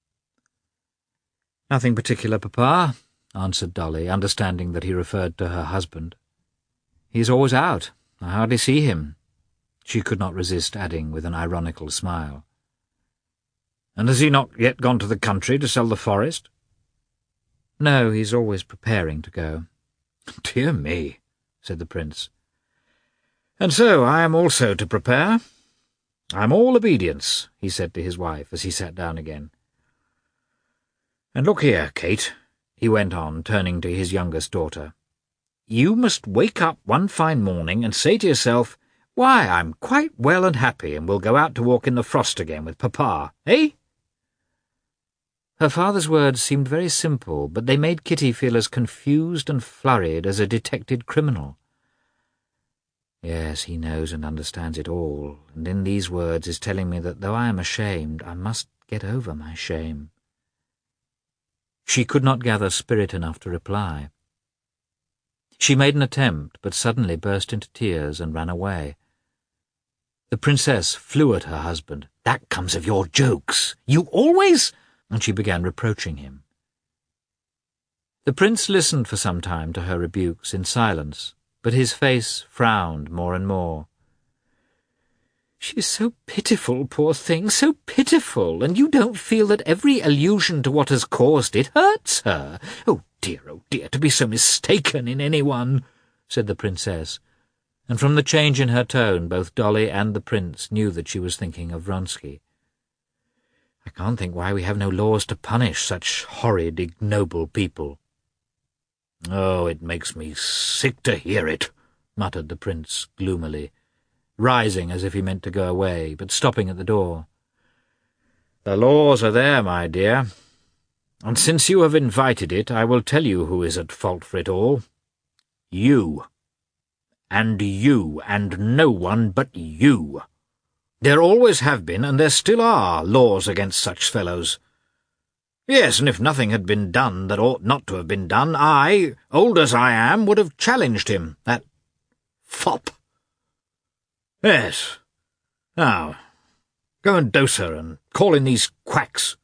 S1: "Nothing particular, Papa," answered Dolly, understanding that he referred to her husband. "He is always out. I hardly see him," she could not resist adding with an ironical smile. "And has he not yet gone to the country to sell the forest?" "No, he's always preparing to go." "Dear me," said the prince. "And so I am also to prepare? I am all obedience," he said to his wife as he sat down again. "And look here, Kate," he went on, turning to his youngest daughter. "You must wake up one fine morning and say to yourself, 'Why, I'm quite well and happy, and will go out to walk in the frost again with Papa,' eh?" Her father's words seemed very simple, but they made Kitty feel as confused and flurried as a detected criminal. Yes, he knows and understands it all, and in these words is telling me that though I am ashamed, I must get over my shame. She could not gather spirit enough to reply. She made an attempt, but suddenly burst into tears and ran away. The princess flew at her husband. "That comes of your jokes. You always—" and she began reproaching him. The prince listened for some time to her rebukes in silence, but his face frowned more and more. "She is so pitiful, poor thing, so pitiful, and you don't feel that every allusion to what has caused it hurts her. Oh dear, oh dear, to be so mistaken in anyone," said the princess, and from the change in her tone both Dolly and the prince knew that she was thinking of Vronsky. "I can't think why we have no laws to punish such horrid, ignoble people." "Oh, it makes me sick to hear it," muttered the prince gloomily, rising as if he meant to go away, but stopping at the door. "The laws are there, my dear, and since you have invited it, I will tell you who is at fault for it all. You."
S2: And you, and no one but you. There always have been, and there still are, laws against such fellows. Yes, and if nothing had been done that ought not to have been done, I, old as I am, would have challenged him, that fop. Yes. Now, go and dose her, and call in these quacks.'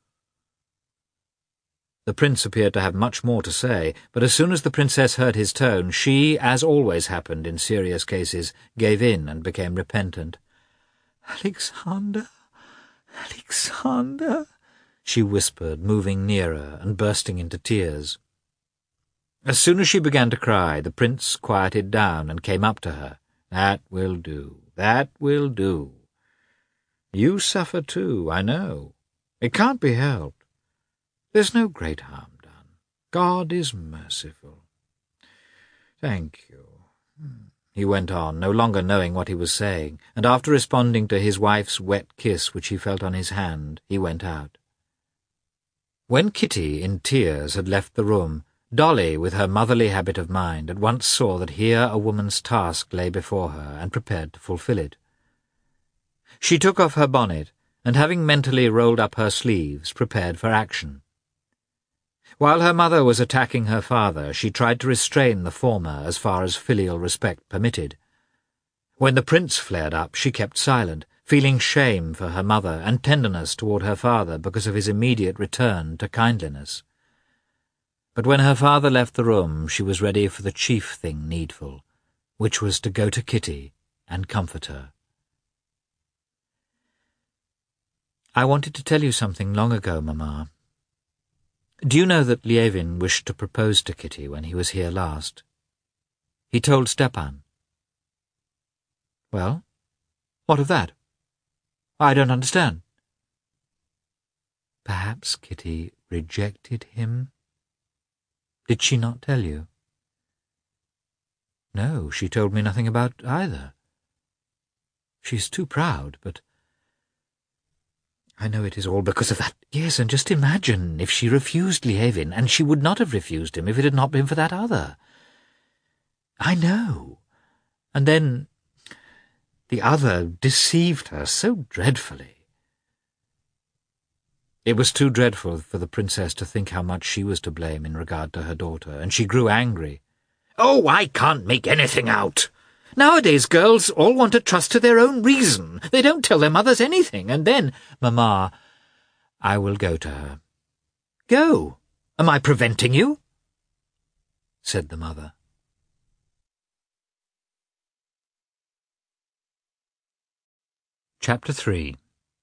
S1: The prince appeared to have much more to say, but as soon as the princess heard his tone, she, as always happened in serious cases, gave in and became repentant. "Alexander, Alexander," she whispered, moving nearer and bursting into tears. As soon as she began to cry, the prince quieted down and came up to her. "That will do, that will do. You suffer too, I know. It can't be helped. There's no great harm done. God is merciful. Thank you," he went on, no longer knowing what he was saying, and after responding to his wife's wet kiss which he felt on his hand, he went out. When Kitty, in tears, had left the room, Dolly, with her motherly habit of mind, at once saw that here a woman's task lay before her, and prepared to fulfil it. She took off her bonnet, and having mentally rolled up her sleeves, prepared for action. While her mother was attacking her father, she tried to restrain the former as far as filial respect permitted. When the prince flared up, she kept silent, feeling shame for her mother and tenderness toward her father because of his immediate return to kindliness. But when her father left the room, she was ready for the chief thing needful, which was to go to Kitty and comfort her. "I wanted to tell you something long ago, Mamma. Do you know that Lievin wished to propose to Kitty when he was here last? He told Stepan." "Well, what of that? I don't understand." "Perhaps Kitty rejected him? Did she not tell you?" "No, she told me nothing about either. She's too proud, but I know it is all because of that. Yes, and just imagine if she refused Lievin, and she would not have refused him if it had not been for that other. I know. And then the other deceived her so dreadfully." It was too dreadful for the princess to think how much she was to blame in regard to her daughter, and she grew angry.
S2: "Oh, I can't make anything out. Nowadays girls all want to trust to their own reason. They don't tell their mothers anything, and then—"
S1: "Mamma, I will go to her."
S2: "Go? Am I preventing you?"
S1: said the mother. Chapter three.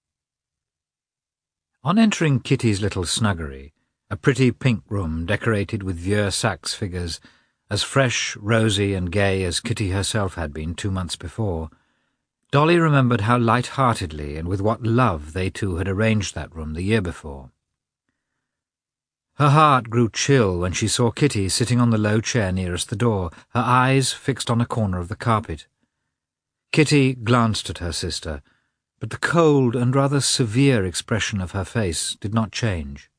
S1: On entering Kitty's little snuggery, a pretty pink room decorated with Vieux Saxe figures, as fresh, rosy, and gay as Kitty herself had been two months before, Dolly remembered how light-heartedly and with what love they two had arranged that room the year before. Her heart grew chill when she saw Kitty sitting on the low chair nearest the door, her eyes fixed on a corner of the carpet. Kitty glanced at her sister, but the cold and rather severe expression of her face did not change.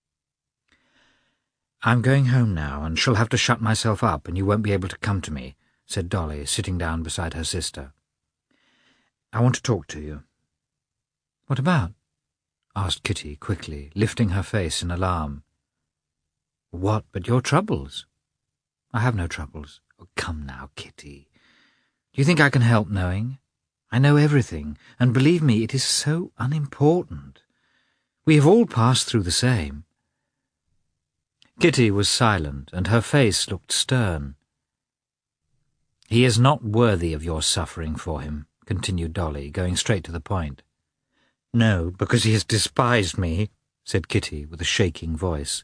S1: "I'm going home now, and shall have to shut myself up, and you won't be able to come to me," said Dolly, sitting down beside her sister. "I want to talk to you." "What about?" asked Kitty quickly, lifting her face in alarm. "What but your troubles?" "I have no troubles." "Oh, come now, Kitty. Do you think I can help knowing? I know everything, and believe me, it is so unimportant. We have all passed through the same." Kitty was silent, and her face looked stern. "He is not worthy of your suffering for him," continued Dolly, going straight to the point. "No, because he has despised me," said Kitty with a shaking voice.